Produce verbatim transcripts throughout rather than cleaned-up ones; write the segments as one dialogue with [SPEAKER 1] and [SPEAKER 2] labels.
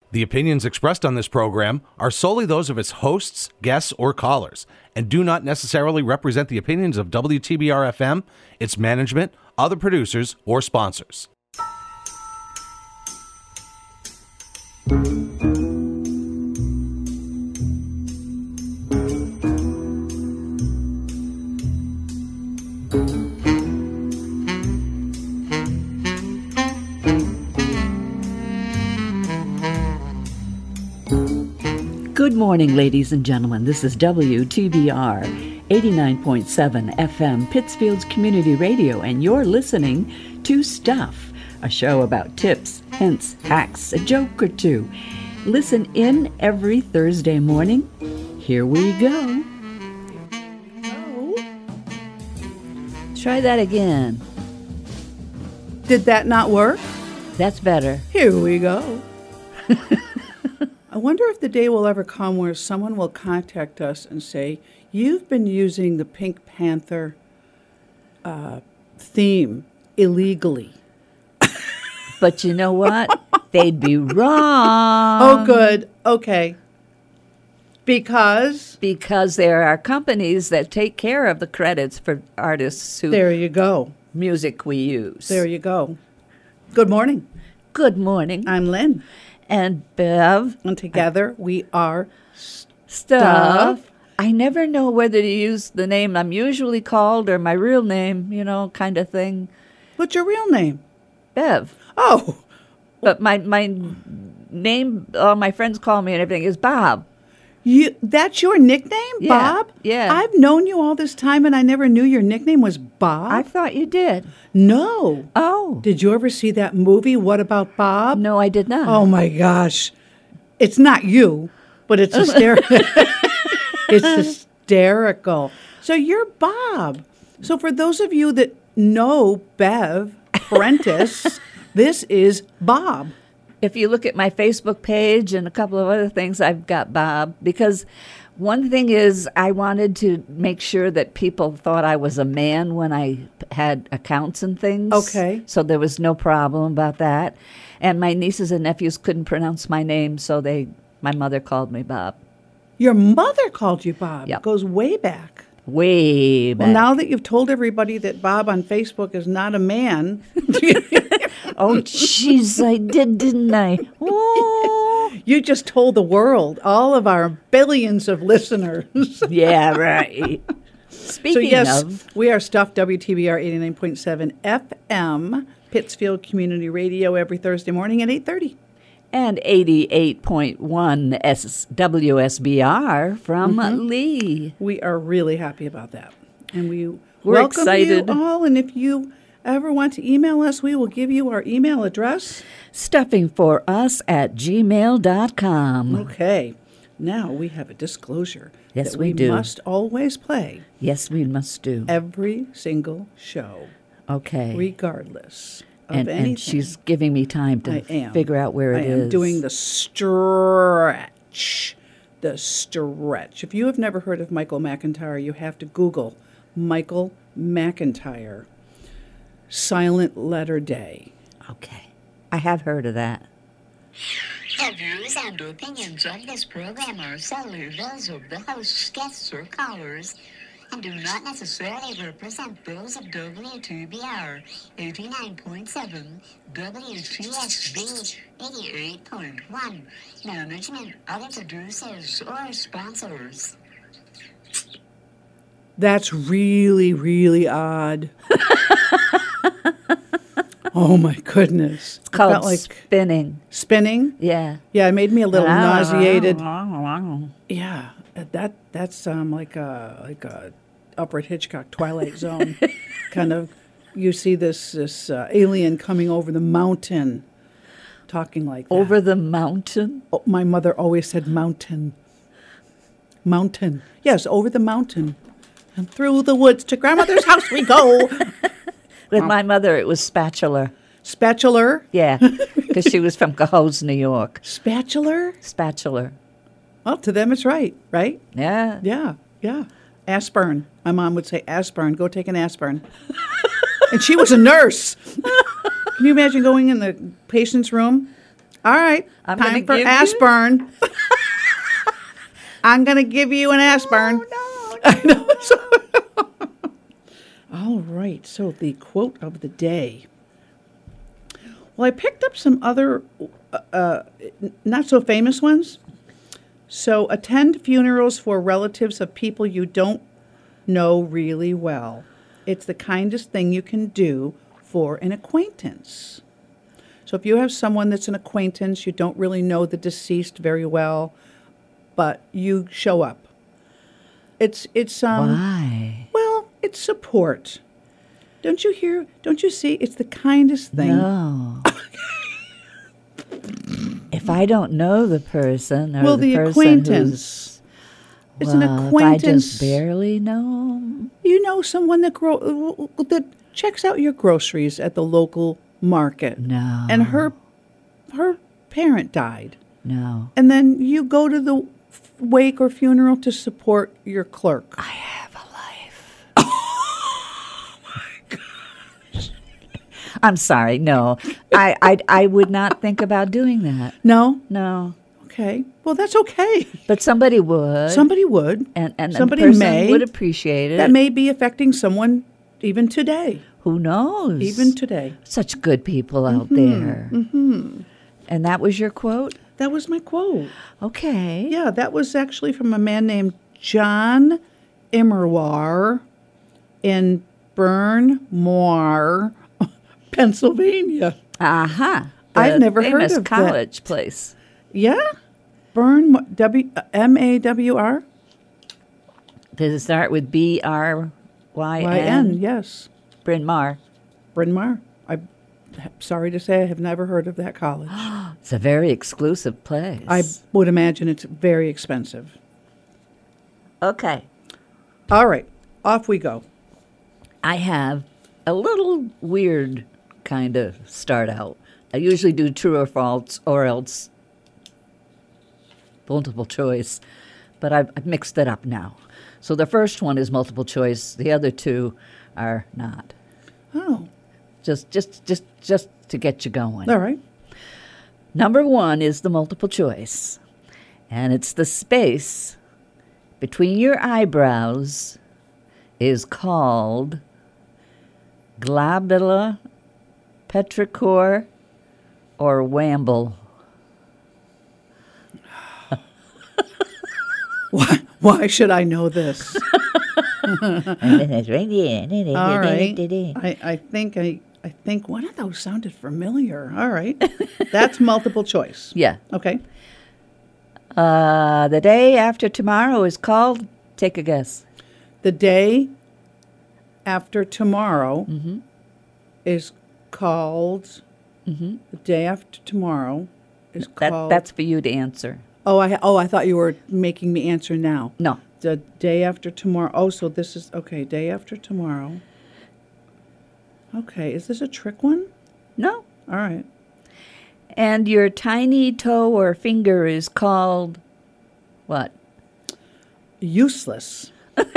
[SPEAKER 1] The opinions expressed on this program are solely those of its hosts, guests, or callers, and do not necessarily represent the opinions of W T B R F M, its management, other producers, or sponsors.
[SPEAKER 2] Good morning, ladies and gentlemen. This is W T B R eighty-nine point seven F M, Pittsfield's Community Radio, and you're listening to Stuff, a show about tips, hints, hacks, a joke or two. Listen in every Thursday morning. Here we go. Try that again.
[SPEAKER 3] Did that not work?
[SPEAKER 2] That's better.
[SPEAKER 3] Here we go. I wonder if the day will ever come where someone will contact us and say, you've been using the Pink Panther uh, theme illegally.
[SPEAKER 2] But you know what? They'd be wrong.
[SPEAKER 3] Oh, good. Okay. Because?
[SPEAKER 2] Because there are companies that take care of the credits for artists who
[SPEAKER 3] there you go.
[SPEAKER 2] Music we use.
[SPEAKER 3] There you go. Good morning.
[SPEAKER 2] Good morning.
[SPEAKER 3] I'm Lynn.
[SPEAKER 2] And Bev.
[SPEAKER 3] And together we are
[SPEAKER 2] Stuff.
[SPEAKER 3] Stuff.
[SPEAKER 2] I never know whether to use the name I'm usually called or my real name, you know, kind of thing.
[SPEAKER 3] What's your real name?
[SPEAKER 2] Bev.
[SPEAKER 3] Oh.
[SPEAKER 2] But my my name, all my friends call me and everything, is Bob.
[SPEAKER 3] You that's your nickname,
[SPEAKER 2] Yeah,
[SPEAKER 3] Bob?
[SPEAKER 2] yeah.
[SPEAKER 3] I've known you all this time and I never knew your nickname was Bob.
[SPEAKER 2] I thought you did.
[SPEAKER 3] No.
[SPEAKER 2] Oh.
[SPEAKER 3] Did you ever see that movie, What About Bob?
[SPEAKER 2] No, I did not.
[SPEAKER 3] Oh, my gosh. It's not you, but it's hysterical. It's hysterical. So you're Bob. So for those of you that know Bev Prentice, this is Bob.
[SPEAKER 2] If you look at my Facebook page and a couple of other things, I've got Bob. Because one thing is, I wanted to make sure that people thought I was a man when I had accounts and things.
[SPEAKER 3] Okay.
[SPEAKER 2] So there was no problem about that. And my nieces and nephews couldn't pronounce my name, so they, my mother called me Bob.
[SPEAKER 3] Your mother called you Bob.
[SPEAKER 2] Yep.
[SPEAKER 3] It goes way back.
[SPEAKER 2] Way back.
[SPEAKER 3] Well, now that you've told everybody that Bob on Facebook is not a man.
[SPEAKER 2] Oh, jeez, I did, didn't I? Oh.
[SPEAKER 3] You just told the world, all of our billions of listeners.
[SPEAKER 2] Yeah, right. Speaking
[SPEAKER 3] so, yes,
[SPEAKER 2] of...
[SPEAKER 3] we are Stuff, W T B R eighty-nine point seven F M, Pittsfield Community Radio, every Thursday morning at eight thirty.
[SPEAKER 2] And eighty-eight point one S- W S B R from
[SPEAKER 3] Mm-hmm.
[SPEAKER 2] Lee.
[SPEAKER 3] We are really happy about that. And we
[SPEAKER 2] We're
[SPEAKER 3] welcome
[SPEAKER 2] excited.
[SPEAKER 3] you all. And if you ever want to email us, we will give you our email address.
[SPEAKER 2] Stuffing for us at gmail dot com.
[SPEAKER 3] Okay. Now we have a disclosure.
[SPEAKER 2] Yes,
[SPEAKER 3] that
[SPEAKER 2] we
[SPEAKER 3] we
[SPEAKER 2] do.
[SPEAKER 3] must always play
[SPEAKER 2] Yes, we must do.
[SPEAKER 3] every single show,
[SPEAKER 2] Okay.
[SPEAKER 3] regardless of
[SPEAKER 2] and,
[SPEAKER 3] anything.
[SPEAKER 2] and she's giving me time to
[SPEAKER 3] I am.
[SPEAKER 2] figure out where
[SPEAKER 3] I
[SPEAKER 2] it is.
[SPEAKER 3] am doing the stretch. The stretch. If you have never heard of Michael McIntyre, you have to Google Michael McIntyre Silent Letter Day.
[SPEAKER 2] Okay. I have heard of that.
[SPEAKER 4] The views and opinions of this program are solely those of the hosts, guests, or callers, and do not necessarily represent those of W T B R eighty-nine point seven, W T S B eighty-eight point one, management, other producers, or sponsors.
[SPEAKER 3] That's really, really odd. Oh, my goodness.
[SPEAKER 2] It's called
[SPEAKER 3] Felt like
[SPEAKER 2] spinning.
[SPEAKER 3] spinning.
[SPEAKER 2] Yeah.
[SPEAKER 3] Yeah, it made me a little nauseated.
[SPEAKER 2] Yeah.
[SPEAKER 3] Yeah, that that's um like a like a Alfred Hitchcock Twilight Zone kind of. You see this this uh, alien coming over the mountain, talking like that.
[SPEAKER 2] Over the mountain?
[SPEAKER 3] Oh, my mother always said mountain. Mountain. Yes, over the mountain. And through the woods to grandmother's house we go.
[SPEAKER 2] With my mother, it was spatula.
[SPEAKER 3] Spatula.
[SPEAKER 2] Yeah, because she was from Cohoes, New York.
[SPEAKER 3] Spatula.
[SPEAKER 2] Spatula.
[SPEAKER 3] Well, to them it's right, right?
[SPEAKER 2] Yeah.
[SPEAKER 3] Yeah, yeah. Aspirin. My mom would say, aspirin, go take an aspirin. And she was a nurse. Can you imagine going in the patient's room All right.
[SPEAKER 2] I'm gonna
[SPEAKER 3] Time for
[SPEAKER 2] give you-
[SPEAKER 3] Ashburn. I'm going to give you an Ashburn.
[SPEAKER 2] Oh,
[SPEAKER 3] I know. So- All right. So the quote of the day. Well, I picked up some other uh, uh, not so famous ones. So attend funerals for relatives of people you don't know really well. It's the kindest thing you can do for an acquaintance. So if you have someone that's an acquaintance, you don't really know the deceased very well, but you show up. It's it's um
[SPEAKER 2] Why?
[SPEAKER 3] well, it's support. Don't you hear? Don't you see? It's the kindest thing.
[SPEAKER 2] No. If I don't know the person or
[SPEAKER 3] Well,
[SPEAKER 2] the,
[SPEAKER 3] the
[SPEAKER 2] person
[SPEAKER 3] acquaintance.
[SPEAKER 2] who's,
[SPEAKER 3] It's an
[SPEAKER 2] well,
[SPEAKER 3] acquaintance.
[SPEAKER 2] If I just barely know 'em.
[SPEAKER 3] You know someone that gro- that checks out your groceries at the local market.
[SPEAKER 2] No.
[SPEAKER 3] And her her parent died.
[SPEAKER 2] No.
[SPEAKER 3] And then you go to the f- wake or funeral to support your clerk.
[SPEAKER 2] I have a life. I'm sorry. No, I, I I would not think about doing that.
[SPEAKER 3] No?
[SPEAKER 2] No,
[SPEAKER 3] Okay. Well, that's okay.
[SPEAKER 2] but somebody would.
[SPEAKER 3] Somebody would.
[SPEAKER 2] and and
[SPEAKER 3] somebody
[SPEAKER 2] the person
[SPEAKER 3] may.
[SPEAKER 2] would appreciate it.
[SPEAKER 3] That may be affecting someone even today.
[SPEAKER 2] Who knows?
[SPEAKER 3] Even today.
[SPEAKER 2] Such good people out there. Mm-hmm. And that was your quote.
[SPEAKER 3] That was my quote.
[SPEAKER 2] Okay.
[SPEAKER 3] Yeah, that was actually from a man named John Immerwahr in Burnmore, Pennsylvania.
[SPEAKER 2] Uh-huh.
[SPEAKER 3] I've
[SPEAKER 2] The
[SPEAKER 3] never heard
[SPEAKER 2] famous
[SPEAKER 3] of that.
[SPEAKER 2] college place.
[SPEAKER 3] Yeah? Burn W M A W R
[SPEAKER 2] Does it start with B R Y
[SPEAKER 3] Y N.
[SPEAKER 2] N?
[SPEAKER 3] Yes.
[SPEAKER 2] Bryn Mawr.
[SPEAKER 3] Bryn Mawr. I'm sorry to say I have never heard of that college.
[SPEAKER 2] It's a very exclusive place.
[SPEAKER 3] I would imagine it's very expensive.
[SPEAKER 2] Okay.
[SPEAKER 3] All right, off we go.
[SPEAKER 2] I have a little weird kind of start out. I usually do true or false or else multiple choice, but I've, I've mixed it up now. So the first one is multiple choice. The other two are not.
[SPEAKER 3] Oh,
[SPEAKER 2] Just, just, just, just to get you going.
[SPEAKER 3] all right.
[SPEAKER 2] Number one is the multiple choice, and it's the space between your eyebrows is called glabella, petrichor, or wamble.
[SPEAKER 3] Why, why should I know this? All right. I, I think I, I think one of those sounded familiar. All right. That's multiple choice.
[SPEAKER 2] Yeah.
[SPEAKER 3] Okay.
[SPEAKER 2] Uh, the day after tomorrow is called, take a guess.
[SPEAKER 3] The day after tomorrow
[SPEAKER 2] Mm-hmm.
[SPEAKER 3] is called.
[SPEAKER 2] Mm-hmm.
[SPEAKER 3] The day after tomorrow is
[SPEAKER 2] That,
[SPEAKER 3] called.
[SPEAKER 2] that's for you to answer.
[SPEAKER 3] Oh, I oh I thought you were making me answer now.
[SPEAKER 2] No.
[SPEAKER 3] The day after tomorrow. Oh, so this is okay. Day after tomorrow. Okay, is this a trick one?
[SPEAKER 2] No.
[SPEAKER 3] All right.
[SPEAKER 2] And your tiny toe or finger is called what?
[SPEAKER 3] Useless.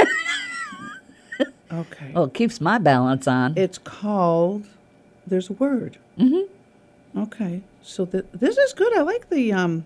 [SPEAKER 3] Okay.
[SPEAKER 2] Oh, it keeps my balance on.
[SPEAKER 3] It's called. There's a word.
[SPEAKER 2] Mm-hmm.
[SPEAKER 3] Okay. So th- this is good. I like the um.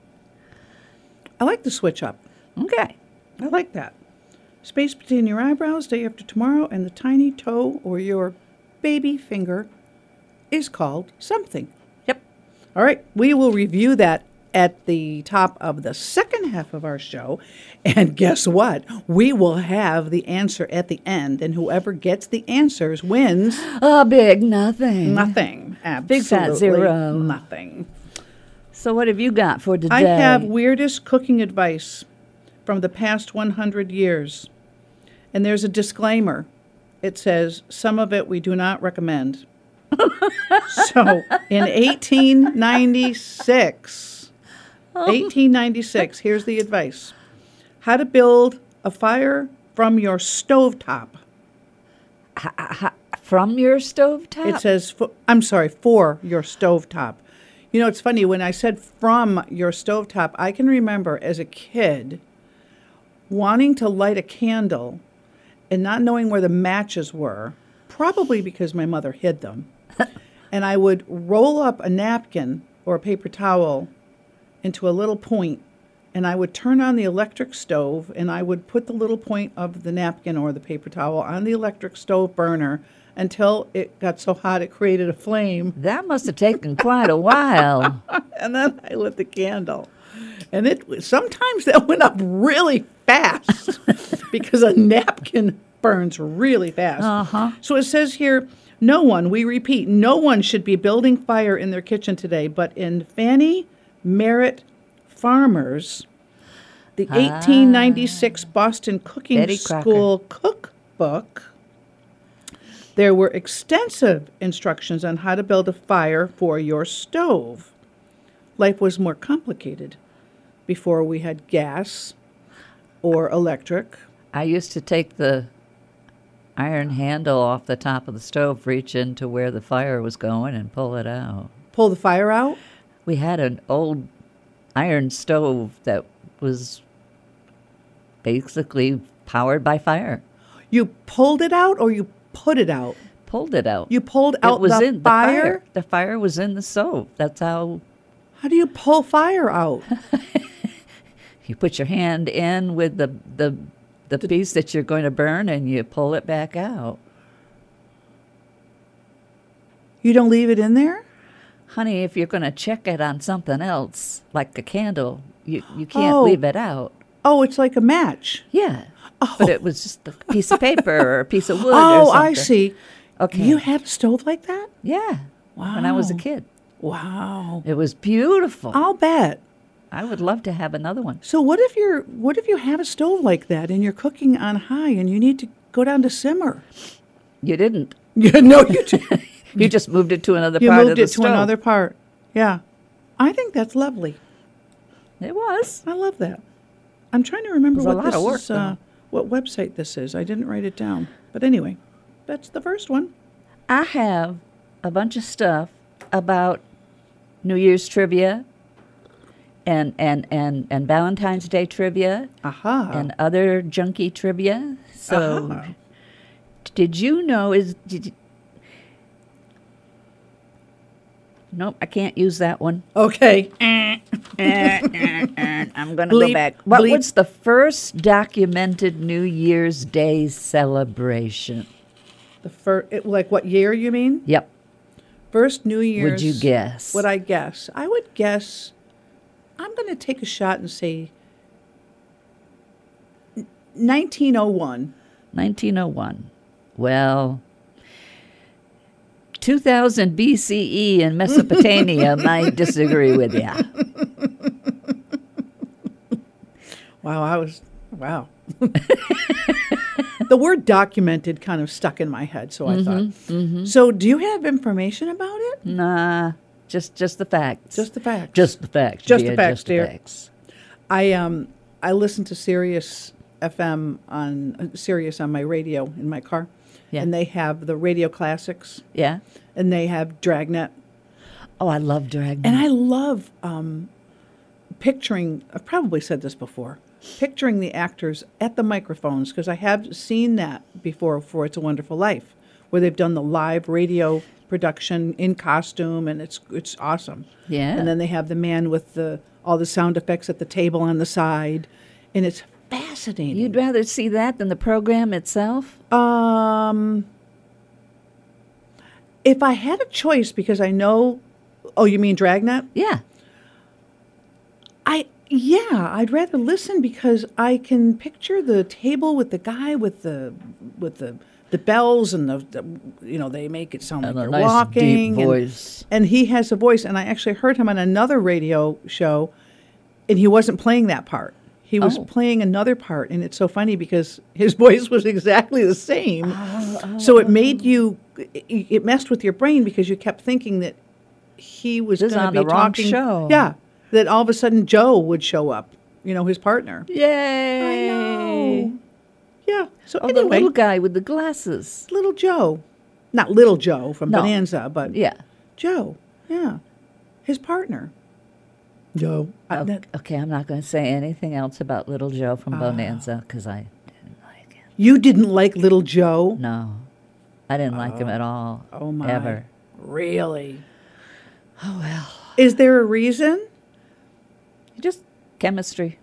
[SPEAKER 3] I like the switch up.
[SPEAKER 2] Okay.
[SPEAKER 3] I like that. Space between your eyebrows, day after tomorrow, and the tiny toe or your baby finger is called something.
[SPEAKER 2] Yep.
[SPEAKER 3] All right. We will review that at the top of the second half of our show. And guess what? We will have the answer at the end. And whoever gets the answers wins
[SPEAKER 2] A big nothing.
[SPEAKER 3] nothing. Absolutely
[SPEAKER 2] Big fat zero.
[SPEAKER 3] nothing.
[SPEAKER 2] So what have you got for today?
[SPEAKER 3] I have weirdest cooking advice from the past one hundred years. And there's a disclaimer. It says, some of it we do not recommend. So in eighteen ninety-six, eighteen ninety-six, here's the advice. How to build a fire from your stovetop.
[SPEAKER 2] From your stovetop?
[SPEAKER 3] It says, fo- I'm sorry, for your stovetop. You know, it's funny, when I said from your stovetop, I can remember as a kid wanting to light a candle and not knowing where the matches were, probably because my mother hid them. And I would roll up a napkin or a paper towel into a little point, and I would turn on the electric stove, and I would put the little point of the napkin or the paper towel on the electric stove burner until it got so hot it created a flame.
[SPEAKER 2] That must have taken quite a while.
[SPEAKER 3] And then I lit the candle. And it sometimes that went up really fast because a napkin burns really fast.
[SPEAKER 2] Uh-huh.
[SPEAKER 3] So it says here, no one, we repeat, no one should be building fire in their kitchen today, but in Fannie Merritt Farmers, the
[SPEAKER 2] Ah.
[SPEAKER 3] eighteen ninety-six Boston Cooking
[SPEAKER 2] Betty Crocker.
[SPEAKER 3] School cookbook, there were extensive instructions on how to build a fire for your stove. Life was more complicated before we had gas or electric.
[SPEAKER 2] I used to take the iron handle off the top of the stove, reach into where the fire was going, and pull it out.
[SPEAKER 3] Pull the fire out?
[SPEAKER 2] We had an old iron stove that was basically powered by fire.
[SPEAKER 3] You pulled it out or you put it out?
[SPEAKER 2] Pulled it out.
[SPEAKER 3] You pulled
[SPEAKER 2] it
[SPEAKER 3] out
[SPEAKER 2] was
[SPEAKER 3] the
[SPEAKER 2] in
[SPEAKER 3] fire?
[SPEAKER 2] The fire. The fire was in the stove. That's how
[SPEAKER 3] How do you pull fire out?
[SPEAKER 2] you put your hand in with the the the piece that you're going to burn, and you pull it back out.
[SPEAKER 3] You don't leave it in there?
[SPEAKER 2] Honey, if you're going to check it on something else, like a candle, you, you can't
[SPEAKER 3] Oh.
[SPEAKER 2] leave it out.
[SPEAKER 3] Oh, it's like a match.
[SPEAKER 2] Yeah.
[SPEAKER 3] Oh.
[SPEAKER 2] But it was just a piece of paper or a piece of wood or
[SPEAKER 3] Oh,
[SPEAKER 2] something.
[SPEAKER 3] I see.
[SPEAKER 2] Okay.
[SPEAKER 3] You had a stove like that?
[SPEAKER 2] Yeah. When I was a
[SPEAKER 3] Wow.
[SPEAKER 2] kid.
[SPEAKER 3] Wow.
[SPEAKER 2] It was beautiful.
[SPEAKER 3] I'll bet.
[SPEAKER 2] I would love to have another one.
[SPEAKER 3] So what if you're what if you have a stove like that and you're cooking on high and you need to go down to simmer?
[SPEAKER 2] You didn't.
[SPEAKER 3] Yeah, no, you didn't.
[SPEAKER 2] You just moved it to another
[SPEAKER 3] You
[SPEAKER 2] part
[SPEAKER 3] moved
[SPEAKER 2] of the
[SPEAKER 3] it to
[SPEAKER 2] stove.
[SPEAKER 3] another part. Yeah. I think that's lovely.
[SPEAKER 2] It was.
[SPEAKER 3] I love that. I'm trying to remember
[SPEAKER 2] It was a
[SPEAKER 3] what
[SPEAKER 2] lot
[SPEAKER 3] this
[SPEAKER 2] of work,
[SPEAKER 3] is, uh, what website this is. I didn't write it down. But anyway, that's the first one.
[SPEAKER 2] I have a bunch of stuff about New Year's trivia and and, and, and Valentine's Day trivia
[SPEAKER 3] Aha.
[SPEAKER 2] and other junky trivia. So
[SPEAKER 3] Aha.
[SPEAKER 2] did you know is did you, Nope, I can't use that one.
[SPEAKER 3] Okay.
[SPEAKER 2] I'm going to
[SPEAKER 3] Bleep,
[SPEAKER 2] go back. What
[SPEAKER 3] bleep.
[SPEAKER 2] was the first documented New Year's Day celebration?
[SPEAKER 3] The first, like what year you mean?
[SPEAKER 2] Yep.
[SPEAKER 3] First New Year's.
[SPEAKER 2] Would you guess?
[SPEAKER 3] Would I guess? I would guess. I'm going to take a shot and say nineteen oh one.
[SPEAKER 2] nineteen oh one. Well, two thousand B C E in Mesopotamia might disagree with you.
[SPEAKER 3] Wow, I was, wow. The word documented kind of stuck in my head, so I thought.
[SPEAKER 2] Mm-hmm.
[SPEAKER 3] So do you have information about it?
[SPEAKER 2] Nah, just just the facts.
[SPEAKER 3] Just the facts.
[SPEAKER 2] Just the facts.
[SPEAKER 3] Just
[SPEAKER 2] dear,
[SPEAKER 3] the facts,
[SPEAKER 2] just the
[SPEAKER 3] dear.
[SPEAKER 2] facts.
[SPEAKER 3] I um I listen to Sirius F M on uh, Sirius on my radio in my car,
[SPEAKER 2] Yeah.
[SPEAKER 3] and they have the Radio Classics,
[SPEAKER 2] Yeah.
[SPEAKER 3] and they have Dragnet,
[SPEAKER 2] Oh, I love Dragnet.
[SPEAKER 3] and I love um, picturing. I've probably said this before. Picturing the actors at the microphones, because I have seen that before for It's a Wonderful Life, where they've done the live radio production in costume, and it's it's awesome.
[SPEAKER 2] Yeah.
[SPEAKER 3] And then they have the man with the all the sound effects at the table on the side, and it's fascinating.
[SPEAKER 2] You'd rather see that than the program itself?
[SPEAKER 3] Um, if I had a choice, because I know, oh, you mean Dragnet?
[SPEAKER 2] Yeah.
[SPEAKER 3] I yeah, I'd rather listen because I can picture the table with the guy with the with the the bells and the, the you know they make it sound
[SPEAKER 2] And
[SPEAKER 3] like
[SPEAKER 2] a
[SPEAKER 3] they're
[SPEAKER 2] nice
[SPEAKER 3] walking
[SPEAKER 2] deep
[SPEAKER 3] and-
[SPEAKER 2] voice.
[SPEAKER 3] And, he has a voice, and I actually heard him on another radio show, and he wasn't playing that part. He was
[SPEAKER 2] Oh.
[SPEAKER 3] playing another part, and it's so funny because his voice was exactly the same.
[SPEAKER 2] Oh,
[SPEAKER 3] So it made you, it, it messed with your brain because you kept thinking that he was
[SPEAKER 2] This is
[SPEAKER 3] going to
[SPEAKER 2] on
[SPEAKER 3] be
[SPEAKER 2] the wrong
[SPEAKER 3] talking.
[SPEAKER 2] show.
[SPEAKER 3] Yeah, that all of a sudden Joe would show up, you know, his partner.
[SPEAKER 2] Yay!
[SPEAKER 3] I know. Yeah. So
[SPEAKER 2] Oh, the
[SPEAKER 3] anyway,
[SPEAKER 2] little guy with the glasses.
[SPEAKER 3] little Joe, not little Joe from
[SPEAKER 2] No.
[SPEAKER 3] Bonanza, but
[SPEAKER 2] Yeah.
[SPEAKER 3] Joe. Yeah, his partner. Joe. I-
[SPEAKER 2] Okay,
[SPEAKER 3] that-
[SPEAKER 2] okay, I'm not going to say anything else about Little Joe from Bonanza because I didn't like him.
[SPEAKER 3] you didn't like little Joe?
[SPEAKER 2] No, I didn't like him at all.
[SPEAKER 3] Oh my.
[SPEAKER 2] Ever.
[SPEAKER 3] Really?
[SPEAKER 2] Oh well.
[SPEAKER 3] Is there a reason?
[SPEAKER 2] Just chemistry.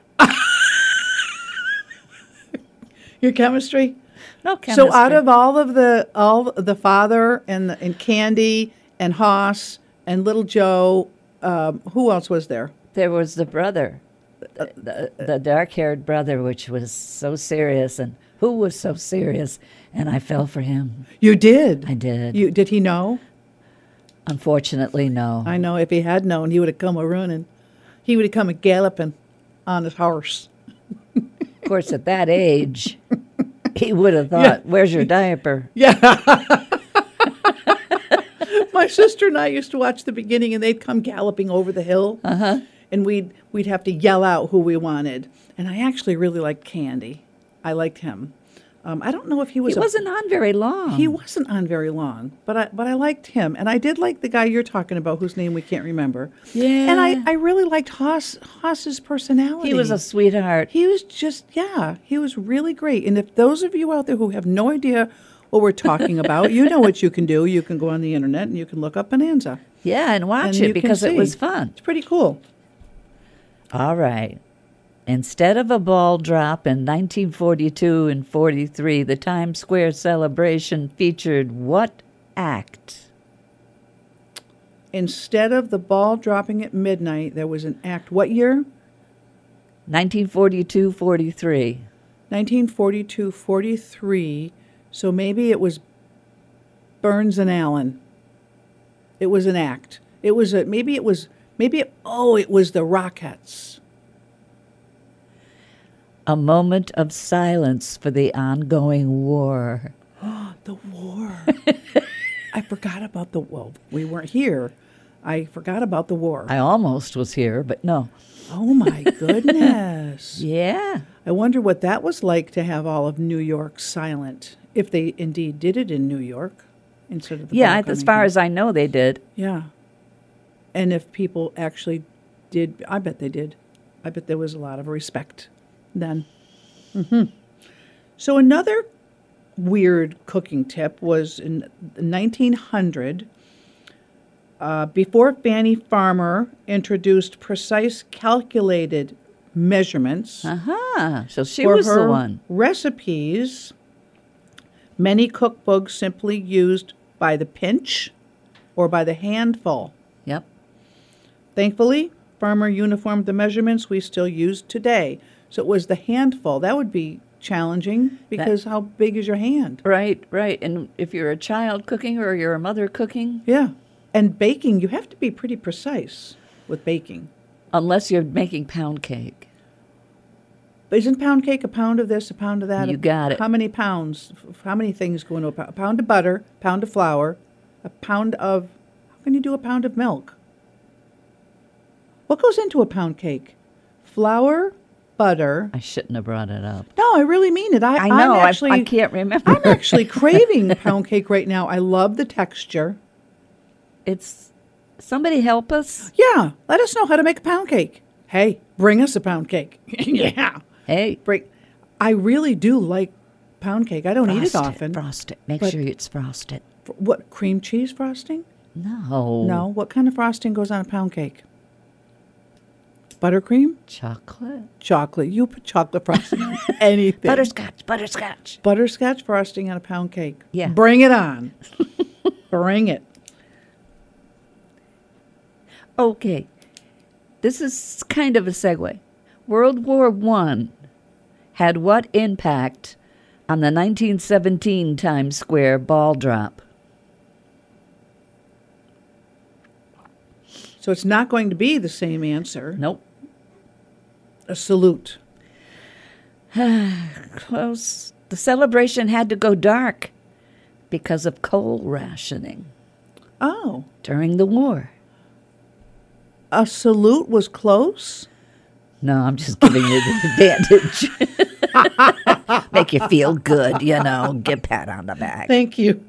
[SPEAKER 3] Your chemistry?
[SPEAKER 2] No chemistry.
[SPEAKER 3] So out of all of the all the father and the, and Candy and Hoss and Little Joe, um, who else was there?
[SPEAKER 2] There was the brother, the, the, the dark-haired brother, which was so serious, and who was so serious, and I fell for him.
[SPEAKER 3] You did.
[SPEAKER 2] I did.
[SPEAKER 3] You did he know?
[SPEAKER 2] Unfortunately, no.
[SPEAKER 3] I know. If he had known, he would have come a running. He would have come a galloping on his horse.
[SPEAKER 2] Of course, at that age, he would have thought,
[SPEAKER 3] Yeah.
[SPEAKER 2] "Where's your diaper?"
[SPEAKER 3] Yeah. My sister and I used to watch the beginning, and they'd come galloping over the hill, uh-huh. and we'd we'd have to yell out who we wanted. And I actually really liked Candy. I liked him. Um, I don't know if he was.
[SPEAKER 2] He
[SPEAKER 3] a,
[SPEAKER 2] wasn't on very long.
[SPEAKER 3] He wasn't on very long, but I but I liked him, and I did like the guy you're talking about, whose name we can't remember.
[SPEAKER 2] Yeah.
[SPEAKER 3] And I, I really liked Hoss Hoss's personality.
[SPEAKER 2] He was a sweetheart.
[SPEAKER 3] He was just yeah, he was really great. And if those of you out there who have no idea what we're talking about, you know what you can do. You can go on the internet and you can look up Bonanza.
[SPEAKER 2] Yeah, and watch
[SPEAKER 3] And you
[SPEAKER 2] it
[SPEAKER 3] can
[SPEAKER 2] because it
[SPEAKER 3] see.
[SPEAKER 2] was fun.
[SPEAKER 3] It's pretty cool.
[SPEAKER 2] All right. Instead of a ball drop in nineteen forty-two and forty-three, the Times Square celebration featured what act?
[SPEAKER 3] Instead of the ball dropping at midnight, there was an act. What year?
[SPEAKER 2] nineteen forty-two forty-three.
[SPEAKER 3] nineteen forty-two forty-three. So maybe it was Burns and Allen. It was an act. It was a maybe it was maybe it, oh it was the Rockettes.
[SPEAKER 2] A moment of silence for the ongoing war.
[SPEAKER 3] The war. I forgot about the well. We weren't here. I forgot about the war.
[SPEAKER 2] I almost was here, but no.
[SPEAKER 3] Oh my goodness.
[SPEAKER 2] Yeah.
[SPEAKER 3] I wonder what that was like to have all of New York silent, if they indeed did it in New York instead of the
[SPEAKER 2] Yeah,
[SPEAKER 3] ball
[SPEAKER 2] as
[SPEAKER 3] coming
[SPEAKER 2] far
[SPEAKER 3] here.
[SPEAKER 2] as I know, they did.
[SPEAKER 3] Yeah. And if people actually did, I bet they did. I bet there was a lot of respect then. hmm So another weird cooking tip was in nineteen hundred, uh, before Fanny Farmer introduced precise calculated measurements
[SPEAKER 2] Uh-huh. So she
[SPEAKER 3] for
[SPEAKER 2] was
[SPEAKER 3] her
[SPEAKER 2] the one.
[SPEAKER 3] recipes, many cookbooks simply used by the pinch or by the handful.
[SPEAKER 2] Yep.
[SPEAKER 3] Thankfully, Farmer uniformed the measurements we still use today. So it was the handful. That would be challenging because how big is your hand?
[SPEAKER 2] Right, right. And if you're a child cooking or you're a mother cooking,
[SPEAKER 3] Yeah. And baking, you have to be pretty precise with baking.
[SPEAKER 2] unless you're making pound cake.
[SPEAKER 3] Isn't pound cake a pound of this, a pound of that?
[SPEAKER 2] You got it.
[SPEAKER 3] How many pounds? F- How many things go into a pound? A pound of butter, pound of flour, a pound of... How can you do a pound of milk? What goes into a pound cake? Flour, butter...
[SPEAKER 2] I shouldn't have brought it up.
[SPEAKER 3] No, I really mean it. I,
[SPEAKER 2] I know.
[SPEAKER 3] I'm
[SPEAKER 2] I-
[SPEAKER 3] actually,
[SPEAKER 2] I can't remember.
[SPEAKER 3] I'm actually craving pound cake right now. I love the texture.
[SPEAKER 2] It's somebody help us.
[SPEAKER 3] Yeah, let us know how to make a pound cake. Hey, bring us a pound cake. Yeah.
[SPEAKER 2] Hey,
[SPEAKER 3] Bring. I really do like pound cake. I don't eat it
[SPEAKER 2] frost
[SPEAKER 3] often.
[SPEAKER 2] Frost it. Make
[SPEAKER 3] but-
[SPEAKER 2] sure it's frosted.
[SPEAKER 3] F- What, cream cheese frosting?
[SPEAKER 2] No.
[SPEAKER 3] No. What kind of frosting goes on a pound cake? Buttercream?
[SPEAKER 2] Chocolate.
[SPEAKER 3] Chocolate. You put chocolate frosting on anything.
[SPEAKER 2] Butterscotch. Butterscotch.
[SPEAKER 3] Butterscotch frosting on a pound cake.
[SPEAKER 2] Yeah.
[SPEAKER 3] Bring it on. Bring it.
[SPEAKER 2] Okay. This is kind of a segue. World War One had what impact on the nineteen seventeen Times Square ball drop?
[SPEAKER 3] So it's not going to be the same answer.
[SPEAKER 2] Nope.
[SPEAKER 3] A salute.
[SPEAKER 2] Close. The celebration had to go dark because of coal rationing
[SPEAKER 3] Oh.
[SPEAKER 2] during the war.
[SPEAKER 3] A salute was close?
[SPEAKER 2] No, I'm just giving you the advantage. Make you feel good, you know, get a pat on the back.
[SPEAKER 3] Thank you.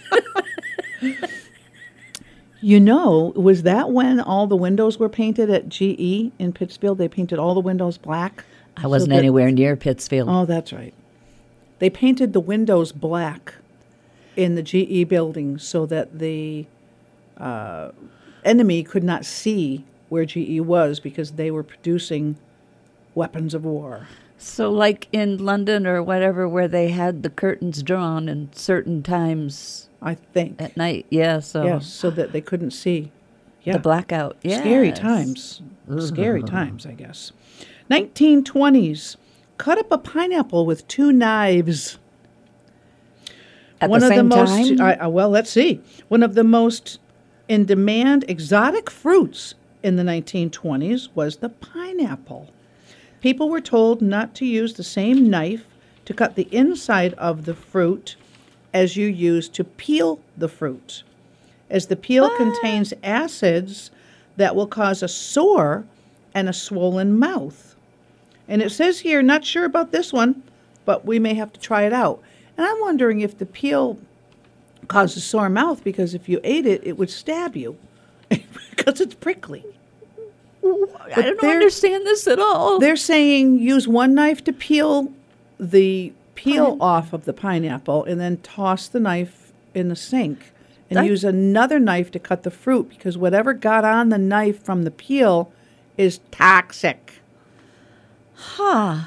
[SPEAKER 3] You know, was that when all the windows were painted at G E in Pittsfield? They painted all the windows black?
[SPEAKER 2] I wasn't
[SPEAKER 3] So that-
[SPEAKER 2] anywhere near Pittsfield.
[SPEAKER 3] Oh, that's right. They painted the windows black in the G E building so that the uh, enemy could not see where G E was because they were producing weapons of war.
[SPEAKER 2] So like in London or whatever where they had the curtains drawn in certain times
[SPEAKER 3] I think.
[SPEAKER 2] at night. Yeah, so
[SPEAKER 3] Yes, so that they couldn't see. Yeah.
[SPEAKER 2] the blackout. Yeah.
[SPEAKER 3] Scary times. Scary times, I guess. nineteen twenties. Cut up a pineapple with two knives.
[SPEAKER 2] At
[SPEAKER 3] One
[SPEAKER 2] the
[SPEAKER 3] of
[SPEAKER 2] same
[SPEAKER 3] the most,
[SPEAKER 2] time?
[SPEAKER 3] I, I- well, let's see. One of the most in demand exotic fruits in the nineteen twenties was the pineapple. People were told not to use the same knife to cut the inside of the fruit as you use to peel the fruit, as the peel contains acids that will cause a sore and a swollen mouth. And it says here, not sure about this one, but we may have to try it out. And I'm wondering if the peel causes sore mouth because if you ate it, it would stab you because it's prickly.
[SPEAKER 2] I don't
[SPEAKER 3] they're-
[SPEAKER 2] understand this at all.
[SPEAKER 3] They're saying use one knife to peel the peel
[SPEAKER 2] Pine-
[SPEAKER 3] off of the pineapple and then toss the knife in the sink and
[SPEAKER 2] That-
[SPEAKER 3] use another knife to cut the fruit because whatever got on the knife from the peel is toxic.
[SPEAKER 2] Huh.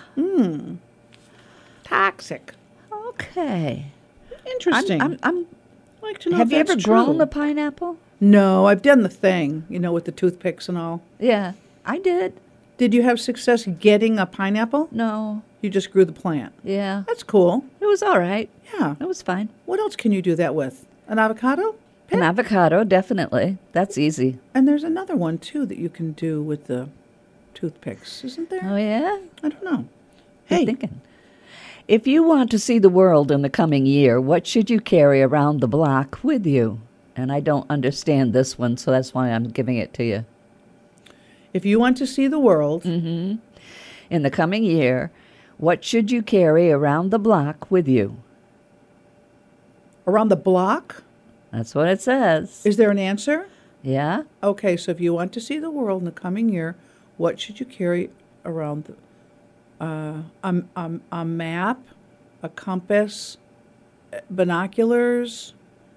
[SPEAKER 3] Toxic.
[SPEAKER 2] Okay.
[SPEAKER 3] Interesting.
[SPEAKER 2] I'm, I'm, I'm,
[SPEAKER 3] I'd like to know
[SPEAKER 2] have
[SPEAKER 3] if
[SPEAKER 2] you ever
[SPEAKER 3] that's
[SPEAKER 2] grown
[SPEAKER 3] true.
[SPEAKER 2] the pineapple?
[SPEAKER 3] No, I've done the thing, you know, with the toothpicks and all.
[SPEAKER 2] Yeah, I did.
[SPEAKER 3] Did you have success getting a pineapple?
[SPEAKER 2] No.
[SPEAKER 3] You just grew the plant.
[SPEAKER 2] Yeah.
[SPEAKER 3] That's cool.
[SPEAKER 2] It was all right.
[SPEAKER 3] Yeah.
[SPEAKER 2] It was fine.
[SPEAKER 3] What else can you do that with? An avocado?
[SPEAKER 2] An avocado, definitely. That's easy.
[SPEAKER 3] And there's another one, too, that you can do with the toothpicks, isn't there?
[SPEAKER 2] Oh, yeah?
[SPEAKER 3] I don't know.
[SPEAKER 2] Good
[SPEAKER 3] Hey,
[SPEAKER 2] thinking. If you want to see the world in the coming year, what should you carry around the block with you? And I don't understand this one, so that's why I'm giving it to you.
[SPEAKER 3] if you want to see the world,
[SPEAKER 2] In the coming year, what should you carry around the block with you?
[SPEAKER 3] around the block,
[SPEAKER 2] That's what it says.
[SPEAKER 3] is there an answer?
[SPEAKER 2] Yeah?
[SPEAKER 3] Okay, so if you want to see the world in the coming year, what should you carry around the uh, a, a, a map, a compass, uh, binoculars?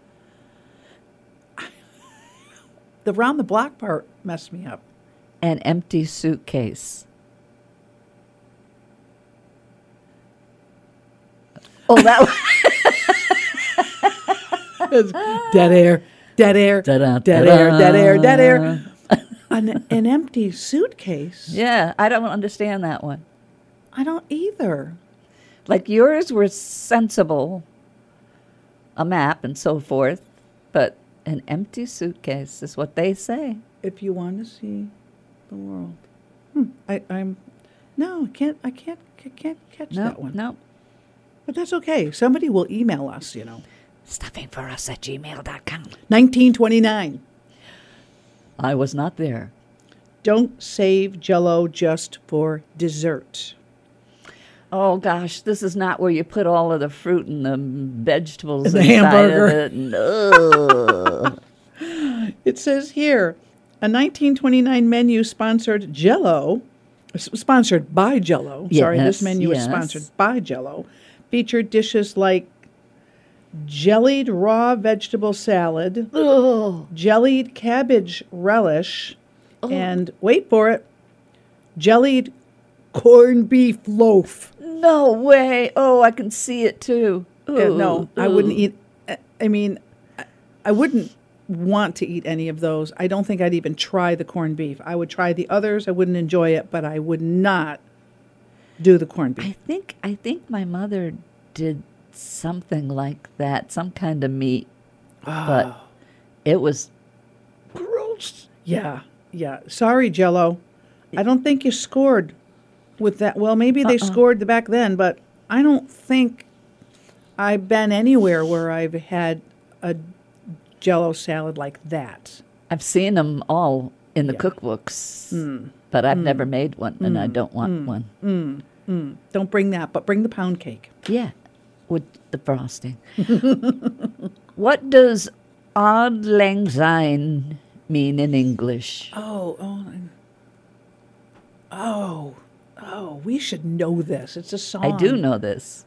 [SPEAKER 3] The round the block part messed me up.
[SPEAKER 2] An empty suitcase. Oh, that was...
[SPEAKER 3] Dead air, dead air,
[SPEAKER 2] Da-da,
[SPEAKER 3] dead
[SPEAKER 2] da-da.
[SPEAKER 3] air, dead air, dead air. An, an empty suitcase?
[SPEAKER 2] Yeah, I don't understand that one.
[SPEAKER 3] I don't either.
[SPEAKER 2] Like yours were sensible, a map and so forth, but an empty suitcase is what they say.
[SPEAKER 3] If you want to see the world, hmm, I, I'm no, I can't, I can't, I can't catch
[SPEAKER 2] No,
[SPEAKER 3] that one.
[SPEAKER 2] no.
[SPEAKER 3] But that's okay. Somebody will email us. You know,
[SPEAKER 2] Stuffing for us at gmail dot com.
[SPEAKER 3] nineteen twenty-nine.
[SPEAKER 2] I was not there.
[SPEAKER 3] Don't save Jell-O just for dessert.
[SPEAKER 2] Oh gosh, this is not where you put all of the fruit and the vegetables
[SPEAKER 3] And the
[SPEAKER 2] inside
[SPEAKER 3] hamburger.
[SPEAKER 2] of it. And, ugh.
[SPEAKER 3] It says here, a nineteen twenty-nine menu sponsored Jell-O, s- sponsored by Jell-O. Sorry,
[SPEAKER 2] Yes,
[SPEAKER 3] this menu is
[SPEAKER 2] yes.
[SPEAKER 3] sponsored by Jell-O. Featured dishes like jellied raw vegetable salad,
[SPEAKER 2] Ugh.
[SPEAKER 3] jellied cabbage relish,
[SPEAKER 2] Oh.
[SPEAKER 3] and wait for it, jellied corned beef loaf.
[SPEAKER 2] No way. Oh, I can see it too.
[SPEAKER 3] Yeah, no,
[SPEAKER 2] Ooh,
[SPEAKER 3] I wouldn't
[SPEAKER 2] ooh.
[SPEAKER 3] eat. I- I mean, I, I wouldn't want to eat any of those. I don't think I'd even try the corned beef. I would try the others. I wouldn't enjoy it, but I would not do the corned beef.
[SPEAKER 2] I think I think my mother did something like that, some kind of meat, but it was gross.
[SPEAKER 3] Yeah, yeah. Sorry, Jell-O. I don't think you scored with that. Well, maybe they scored the back then, but I don't think I've been anywhere where I've had a Jell-O salad like that.
[SPEAKER 2] I've seen them all in the
[SPEAKER 3] Yeah.
[SPEAKER 2] cookbooks, but I've never made one, and I don't want one.
[SPEAKER 3] Don't bring that, but bring the pound cake.
[SPEAKER 2] Yeah, with the frosting. What does Auld Lang Syne mean in English?
[SPEAKER 3] Oh, oh, and- oh, oh, we should know this. It's a song.
[SPEAKER 2] I do know this.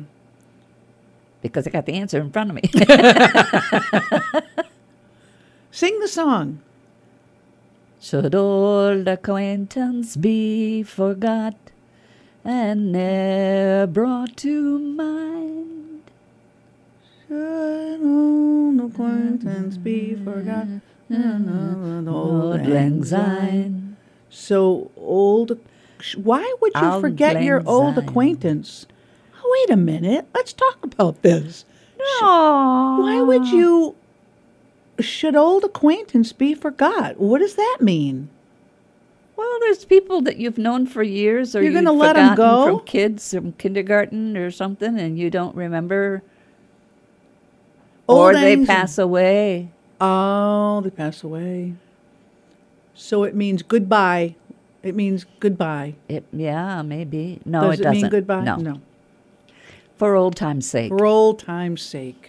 [SPEAKER 2] because I got the answer in front of me.
[SPEAKER 3] Sing the song.
[SPEAKER 2] Should old acquaintance be forgot and ne'er brought to mind?
[SPEAKER 3] Should old acquaintance be forgot? Old
[SPEAKER 2] Old
[SPEAKER 3] lang
[SPEAKER 2] lang syne.
[SPEAKER 3] So old. Why would you
[SPEAKER 2] Auld
[SPEAKER 3] forget your
[SPEAKER 2] lang
[SPEAKER 3] old
[SPEAKER 2] syne.
[SPEAKER 3] acquaintance? Oh, wait a minute. Let's talk about this.
[SPEAKER 2] No.
[SPEAKER 3] Why would you? Should old acquaintance be forgot? What does that mean?
[SPEAKER 2] Well, there's people that you've known for years, or
[SPEAKER 3] You're
[SPEAKER 2] you've
[SPEAKER 3] gonna let 'em
[SPEAKER 2] forgotten
[SPEAKER 3] go?
[SPEAKER 2] from kids from kindergarten or something, and you don't remember, or
[SPEAKER 3] Old
[SPEAKER 2] they
[SPEAKER 3] lang
[SPEAKER 2] pass away.
[SPEAKER 3] Oh, they pass away. So it means goodbye. It means goodbye.
[SPEAKER 2] It, yeah, maybe. No,
[SPEAKER 3] Does
[SPEAKER 2] it
[SPEAKER 3] it,
[SPEAKER 2] doesn't.
[SPEAKER 3] mean goodbye?
[SPEAKER 2] No.
[SPEAKER 3] No.
[SPEAKER 2] For old time's sake.
[SPEAKER 3] For old time's sake.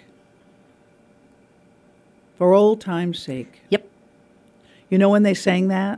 [SPEAKER 3] For old time's sake.
[SPEAKER 2] Yep.
[SPEAKER 3] You know when they sang that?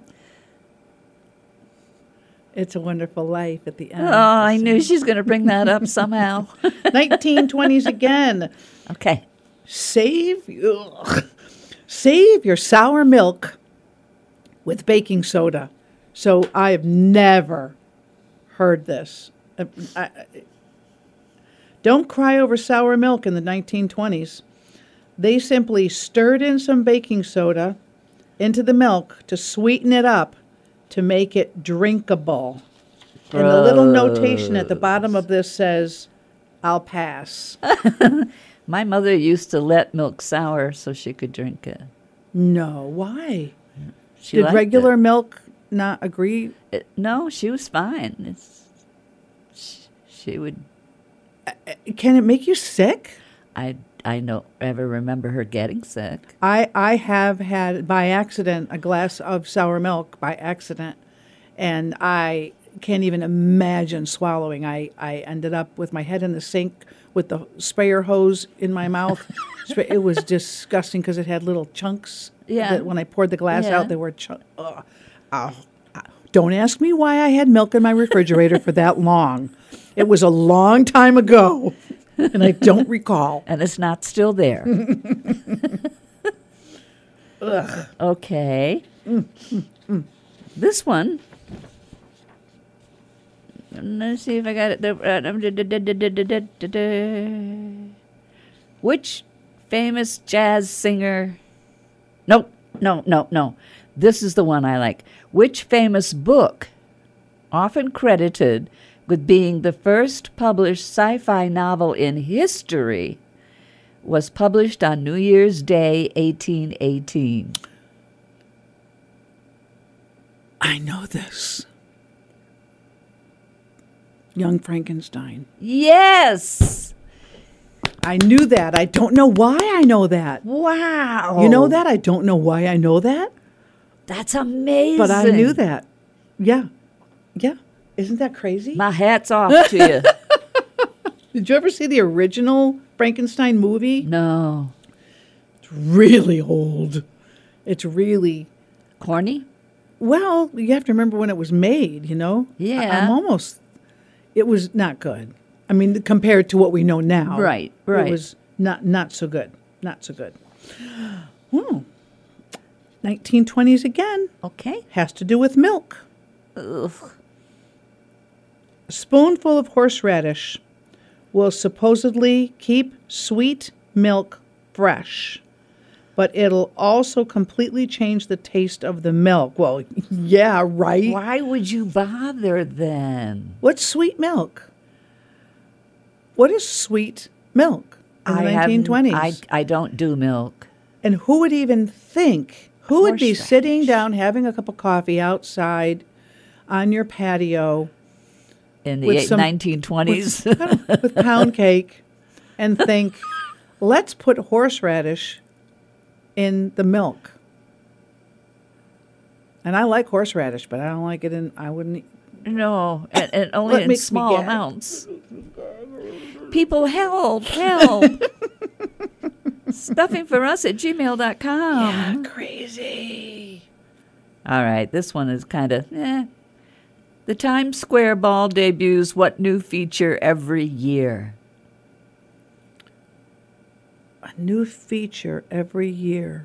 [SPEAKER 3] It's a Wonderful Life at the end.
[SPEAKER 2] Oh, I knew she was going to bring that up somehow.
[SPEAKER 3] nineteen twenties again.
[SPEAKER 2] Okay.
[SPEAKER 3] Save, ugh. Save your sour milk with baking soda. So I've never heard this. I, I, don't cry over sour milk in the nineteen twenties. They simply stirred in some baking soda into the milk to sweeten it up to make it drinkable. And the little notation at the bottom of this says, I'll pass.
[SPEAKER 2] My mother used to let milk sour so she could drink it.
[SPEAKER 3] No, why?
[SPEAKER 2] She
[SPEAKER 3] Did
[SPEAKER 2] liked
[SPEAKER 3] regular
[SPEAKER 2] it.
[SPEAKER 3] milk not agree?
[SPEAKER 2] It- no, she was fine. It's, she, she would.
[SPEAKER 3] Can it make you sick?
[SPEAKER 2] I I don't ever remember her getting sick.
[SPEAKER 3] I, I have had, by accident, a glass of sour milk by accident, and I can't even imagine swallowing. I, I ended up with my head in the sink with the sprayer hose in my mouth. It was disgusting because it had little chunks.
[SPEAKER 2] Yeah.
[SPEAKER 3] That when I poured the glass
[SPEAKER 2] Yeah.
[SPEAKER 3] out, there were chunks. Oh, oh. Don't ask me why I had milk in my refrigerator for that long. It was a long time ago, and I don't recall.
[SPEAKER 2] And it's not still there. Okay. This one. Let's see if I got it. Which famous jazz singer? Nope, no, no, no. This is the one I like. Which famous book, often credited with being the first published sci-fi novel in history, was published on New Year's Day, eighteen eighteen?
[SPEAKER 3] I know this. Young Frankenstein.
[SPEAKER 2] Yes!
[SPEAKER 3] I knew that. I don't know why I know that.
[SPEAKER 2] Wow.
[SPEAKER 3] You know that? I don't know why I know that,
[SPEAKER 2] That's amazing.
[SPEAKER 3] but I knew that. Yeah. Yeah. Isn't that crazy?
[SPEAKER 2] My hat's off to you.
[SPEAKER 3] Did you ever see the original Frankenstein movie?
[SPEAKER 2] No.
[SPEAKER 3] It's really old. It's really,
[SPEAKER 2] Corny?
[SPEAKER 3] well, you have to remember when it was made, you know?
[SPEAKER 2] Yeah.
[SPEAKER 3] I- I'm almost, it was not good. I mean, compared to what we know now.
[SPEAKER 2] Right, right.
[SPEAKER 3] It was not, not so good. Not so good. Hmm. nineteen twenties again.
[SPEAKER 2] Okay.
[SPEAKER 3] Has to do with milk.
[SPEAKER 2] Ugh.
[SPEAKER 3] A spoonful of horseradish will supposedly keep sweet milk fresh, but it'll also completely change the taste of the milk. Well, yeah, right.
[SPEAKER 2] Why would you bother then?
[SPEAKER 3] What's sweet milk? What is sweet milk in the
[SPEAKER 2] I
[SPEAKER 3] nineteen twenties?
[SPEAKER 2] haven't- I, I don't do milk.
[SPEAKER 3] And who would even think? Who would be
[SPEAKER 2] Horseradish.
[SPEAKER 3] sitting down having a cup of coffee outside on your patio
[SPEAKER 2] In the
[SPEAKER 3] With
[SPEAKER 2] eight-
[SPEAKER 3] some-
[SPEAKER 2] nineteen twenties.
[SPEAKER 3] with pound cake and think, let's put horseradish in the milk? And I like horseradish, but I don't like it in, I wouldn't,
[SPEAKER 2] No, and, and only
[SPEAKER 3] What
[SPEAKER 2] in
[SPEAKER 3] makes me
[SPEAKER 2] small
[SPEAKER 3] gag?
[SPEAKER 2] amounts. People, help, help. Stuffing for us at gmail dot com.
[SPEAKER 3] crazy.
[SPEAKER 2] All right, this one is kind of, eh. The Times Square Ball debuts what new feature every year?
[SPEAKER 3] A new feature every year.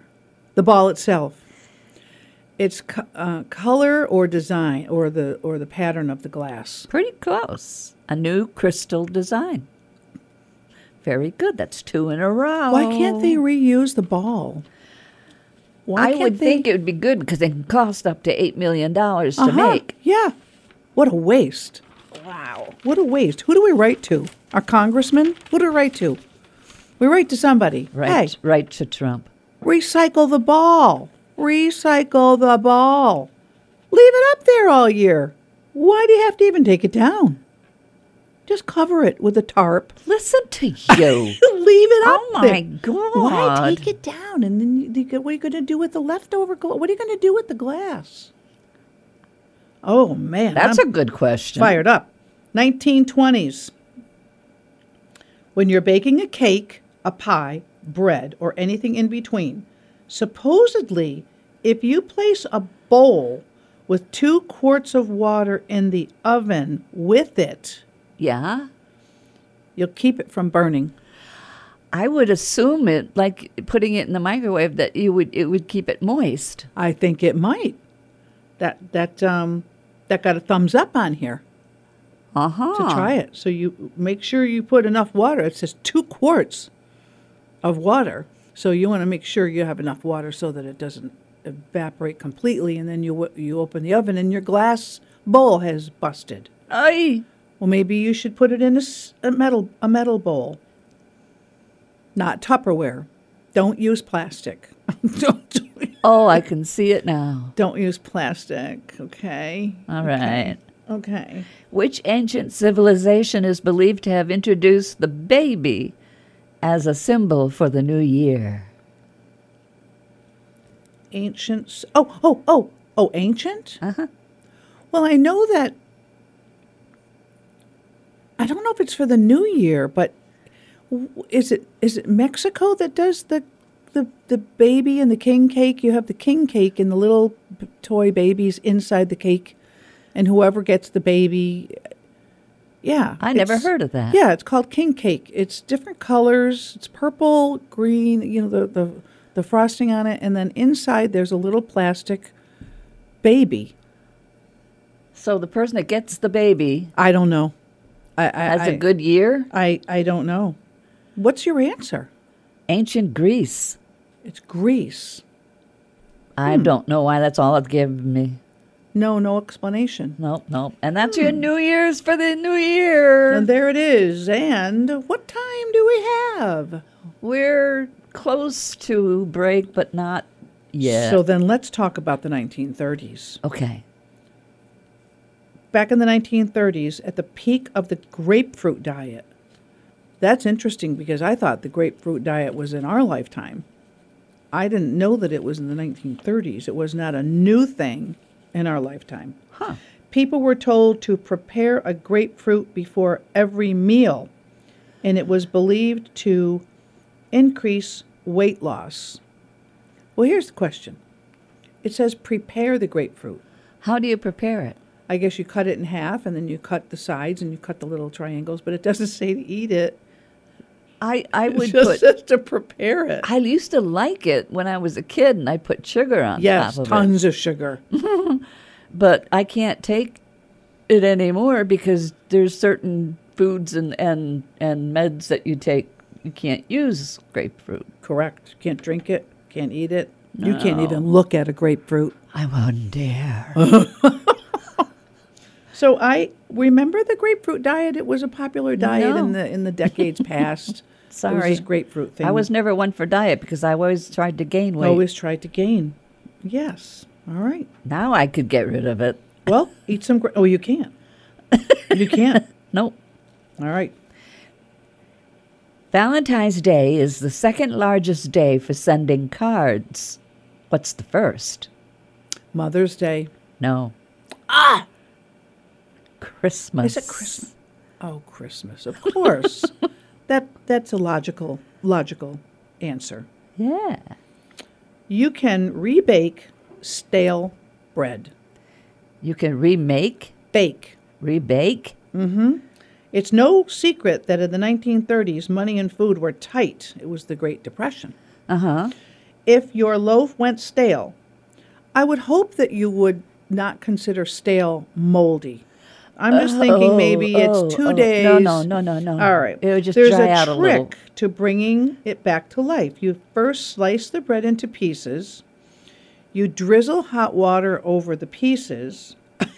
[SPEAKER 3] The ball itself. It's co- uh, color or design or the or the pattern of the glass.
[SPEAKER 2] Pretty close. A new crystal design. Very good. That's two in a row.
[SPEAKER 3] Why can't they reuse the ball? Why
[SPEAKER 2] I
[SPEAKER 3] can't
[SPEAKER 2] would
[SPEAKER 3] they-
[SPEAKER 2] think it would be good because they can cost up to eight million dollars to
[SPEAKER 3] Uh-huh.
[SPEAKER 2] make.
[SPEAKER 3] Yeah. What a waste.
[SPEAKER 2] Wow.
[SPEAKER 3] What a waste. Who do we write to? Our congressman? Who do we write to? We write to somebody.
[SPEAKER 2] Right,
[SPEAKER 3] Hey,
[SPEAKER 2] right to Trump.
[SPEAKER 3] recycle the ball. Recycle the ball. Leave it up there all year. Why do you have to even take it down? Just cover it with a tarp.
[SPEAKER 2] Listen to you.
[SPEAKER 3] Leave it up
[SPEAKER 2] Oh, my
[SPEAKER 3] there.
[SPEAKER 2] God.
[SPEAKER 3] Why take it down? And then you, you, get- what are you going to do with the leftover glass? What are you going to do with the glass? Oh, man.
[SPEAKER 2] That's
[SPEAKER 3] I'm
[SPEAKER 2] a good question.
[SPEAKER 3] fired up. nineteen twenties. When you're baking a cake, a pie, bread, or anything in between, supposedly, if you place a bowl with two quarts of water in the oven with it,
[SPEAKER 2] Yeah.
[SPEAKER 3] you'll keep it from burning.
[SPEAKER 2] I would assume it, like putting it in the microwave, that you would it would keep it moist.
[SPEAKER 3] I think it might. That that um that got a thumbs up on here
[SPEAKER 2] Uh huh.
[SPEAKER 3] to try it. So you make sure you put enough water. It says two quarts of water. So you want to make sure you have enough water so that it doesn't evaporate completely. And then you you open the oven and your glass bowl has busted.
[SPEAKER 2] Ay.
[SPEAKER 3] Well, maybe you should put it in a, s- a metal a metal bowl, not Tupperware. Don't use plastic. don't
[SPEAKER 2] Oh, I can see it now.
[SPEAKER 3] don't use plastic. Okay.
[SPEAKER 2] All right.
[SPEAKER 3] Okay.
[SPEAKER 2] Which ancient civilization is believed to have introduced the baby as a symbol for the new year?
[SPEAKER 3] Ancient. s- Oh, oh, oh, oh, ancient?
[SPEAKER 2] Uh-huh.
[SPEAKER 3] Well, I know that. I don't know if it's for the new year, but w- is it is it Mexico that does the the the baby and the king cake? You have the king cake and the little b- toy babies inside the cake, and whoever gets the baby. Yeah,
[SPEAKER 2] I never
[SPEAKER 3] it's-
[SPEAKER 2] heard of that.
[SPEAKER 3] Yeah, it's called king cake. It's different colors. It's purple, green. You know the the the frosting on it, and then inside there's a little plastic baby.
[SPEAKER 2] So the person that gets the baby
[SPEAKER 3] I don't know. I, I
[SPEAKER 2] has
[SPEAKER 3] I,
[SPEAKER 2] a good year?
[SPEAKER 3] I I don't know. What's your answer?
[SPEAKER 2] Ancient Greece.
[SPEAKER 3] It's Greece.
[SPEAKER 2] I
[SPEAKER 3] Hmm.
[SPEAKER 2] don't know why that's all it's given me.
[SPEAKER 3] No, no explanation.
[SPEAKER 2] Nope, nope. And that's your New Year's for the New Year.
[SPEAKER 3] And there it is. And what time do we have?
[SPEAKER 2] We're close to break, but not yet.
[SPEAKER 3] So then let's talk about the nineteen thirties.
[SPEAKER 2] okay.
[SPEAKER 3] Back in the nineteen thirties, at the peak of the grapefruit diet. That's interesting because I thought the grapefruit diet was in our lifetime. I didn't know that it was in the nineteen thirties. It was not a new thing in our lifetime.
[SPEAKER 2] Huh.
[SPEAKER 3] People were told to prepare a grapefruit before every meal, and it was believed to increase weight loss. Well, here's the question. It says prepare the grapefruit.
[SPEAKER 2] How do you prepare it?
[SPEAKER 3] I guess you cut it in half, and then you cut the sides, and you cut the little triangles, but it doesn't say to eat it.
[SPEAKER 2] I, I
[SPEAKER 3] It
[SPEAKER 2] would
[SPEAKER 3] just
[SPEAKER 2] put.
[SPEAKER 3] says to prepare it.
[SPEAKER 2] I used to like it when I was a kid, and I put sugar on
[SPEAKER 3] Yes,
[SPEAKER 2] top of
[SPEAKER 3] tons of sugar.
[SPEAKER 2] it. But I can't take it anymore because there's certain foods and, and, and meds that you take. You can't use grapefruit.
[SPEAKER 3] Correct. Can't drink it. Can't eat it. You can't even look at a grapefruit.
[SPEAKER 2] I wouldn't dare.
[SPEAKER 3] So I remember the grapefruit diet. It was a popular diet in
[SPEAKER 2] No.
[SPEAKER 3] the in the decades past. It was
[SPEAKER 2] Sorry.
[SPEAKER 3] this grapefruit thing.
[SPEAKER 2] I was never one for diet because I always tried to gain weight.
[SPEAKER 3] always tried to gain. Yes. All right.
[SPEAKER 2] Now I could get rid of it.
[SPEAKER 3] Well, eat some. Gra- oh, you can't. You can't.
[SPEAKER 2] Nope.
[SPEAKER 3] All right.
[SPEAKER 2] Valentine's Day is the second largest day for sending cards. What's the first?
[SPEAKER 3] Mother's Day.
[SPEAKER 2] No. Ah! Christmas.
[SPEAKER 3] Is it Christmas? Oh, Christmas. Of course. that that's a logical logical answer.
[SPEAKER 2] Yeah.
[SPEAKER 3] You can rebake stale bread.
[SPEAKER 2] You can remake,
[SPEAKER 3] Bake.
[SPEAKER 2] rebake.
[SPEAKER 3] It's no secret that in the nineteen thirties, money and food were tight. It was the Great Depression.
[SPEAKER 2] Uh-huh.
[SPEAKER 3] if your loaf went stale, I would hope that you would not consider stale moldy. I'm just thinking maybe
[SPEAKER 2] oh,
[SPEAKER 3] it's two
[SPEAKER 2] oh.
[SPEAKER 3] days.
[SPEAKER 2] No, no, no, no, no.
[SPEAKER 3] All right.
[SPEAKER 2] It would just
[SPEAKER 3] There's
[SPEAKER 2] dry
[SPEAKER 3] a
[SPEAKER 2] out a little.
[SPEAKER 3] trick to bringing it back to life. You first slice the bread into pieces. You drizzle hot water over the pieces.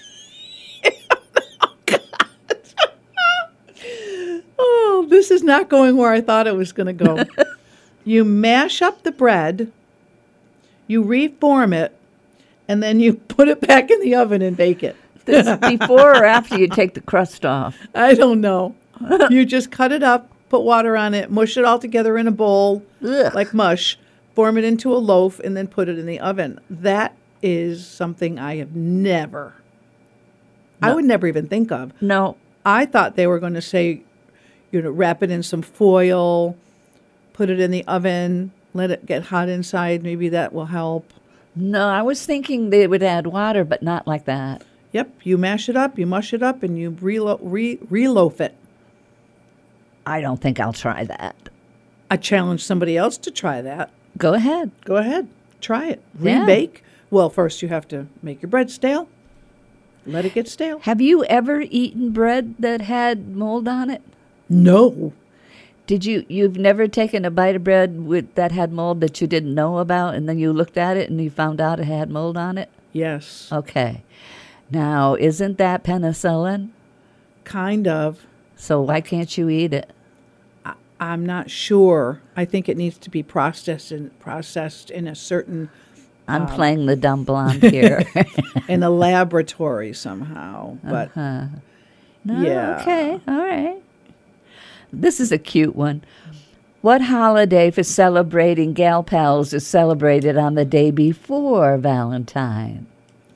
[SPEAKER 3] Oh, this is not going where I thought it was going to go. You mash up the bread. You reform it. And then you put it back in the oven and bake it.
[SPEAKER 2] This is before or after you take the crust off?
[SPEAKER 3] I don't know. You just cut it up, put water on it, mush it all together in a bowl,
[SPEAKER 2] Ugh.
[SPEAKER 3] like mush, form it into a loaf, and then put it in the oven. That is something I have never, I would never even think of.
[SPEAKER 2] No.
[SPEAKER 3] I thought they were going to say, you know, wrap it in some foil, put it in the oven, let it get hot inside. Maybe that will help.
[SPEAKER 2] No, I was thinking they would add water, but not like that.
[SPEAKER 3] Yep, you mash it up, you mush it up, and you relo- re- reloaf it.
[SPEAKER 2] I don't think I'll try that.
[SPEAKER 3] I challenge somebody else to try that.
[SPEAKER 2] Go ahead.
[SPEAKER 3] Go ahead, try it.
[SPEAKER 2] Yeah.
[SPEAKER 3] Rebake. Well, first you have to make your bread stale. Let it get stale.
[SPEAKER 2] Have you ever eaten bread that had mold on it?
[SPEAKER 3] No.
[SPEAKER 2] Did you, you've never taken a bite of bread with that had mold that you didn't know about, and then you looked at it and you found out it had mold on it?
[SPEAKER 3] Yes.
[SPEAKER 2] Okay. Now, isn't that penicillin?
[SPEAKER 3] Kind of.
[SPEAKER 2] So why can't you eat it?
[SPEAKER 3] I'm not sure. I think it needs to be processed in, processed in a certain,
[SPEAKER 2] I'm playing the dumb blonde here.
[SPEAKER 3] in a laboratory somehow. But
[SPEAKER 2] uh-huh. No,
[SPEAKER 3] yeah.
[SPEAKER 2] Okay, all right. This is a cute one. What holiday for celebrating gal pals is celebrated on the day before Valentine?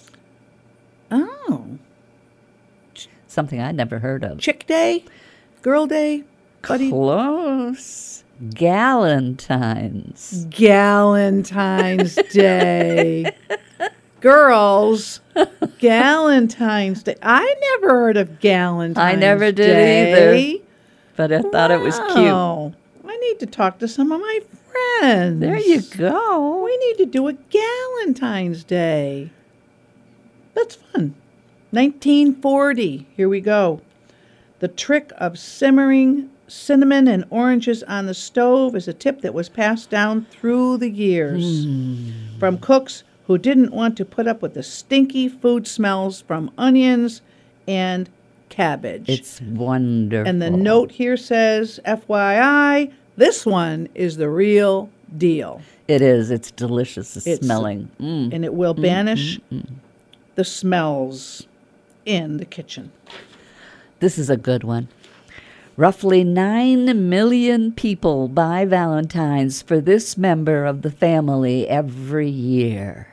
[SPEAKER 3] oh,
[SPEAKER 2] Something I'd never heard of.
[SPEAKER 3] chick day, girl day, buddy.
[SPEAKER 2] Close. Galentine's.
[SPEAKER 3] Galentine's Day. Girls, Galentine's Day. I never heard of Galentine's
[SPEAKER 2] I never did
[SPEAKER 3] Day.
[SPEAKER 2] either. But I thought it was cute.
[SPEAKER 3] Wow. I need to talk to some of my friends.
[SPEAKER 2] There you go.
[SPEAKER 3] We need to do a Galentine's Day. That's fun. nineteen forty. Here we go. The trick of simmering cinnamon and oranges on the stove is a tip that was passed down through the years. From cooks who didn't want to put up with the stinky food smells from onions and cabbage.
[SPEAKER 2] It's wonderful.
[SPEAKER 3] And the note here says, F Y I, this one is the real deal.
[SPEAKER 2] It is. It's delicious. It's
[SPEAKER 3] It's-
[SPEAKER 2] smelling. Mm.
[SPEAKER 3] And it will banish the smells in the kitchen.
[SPEAKER 2] This is a good one. Roughly nine million people buy Valentines for this member of the family every year.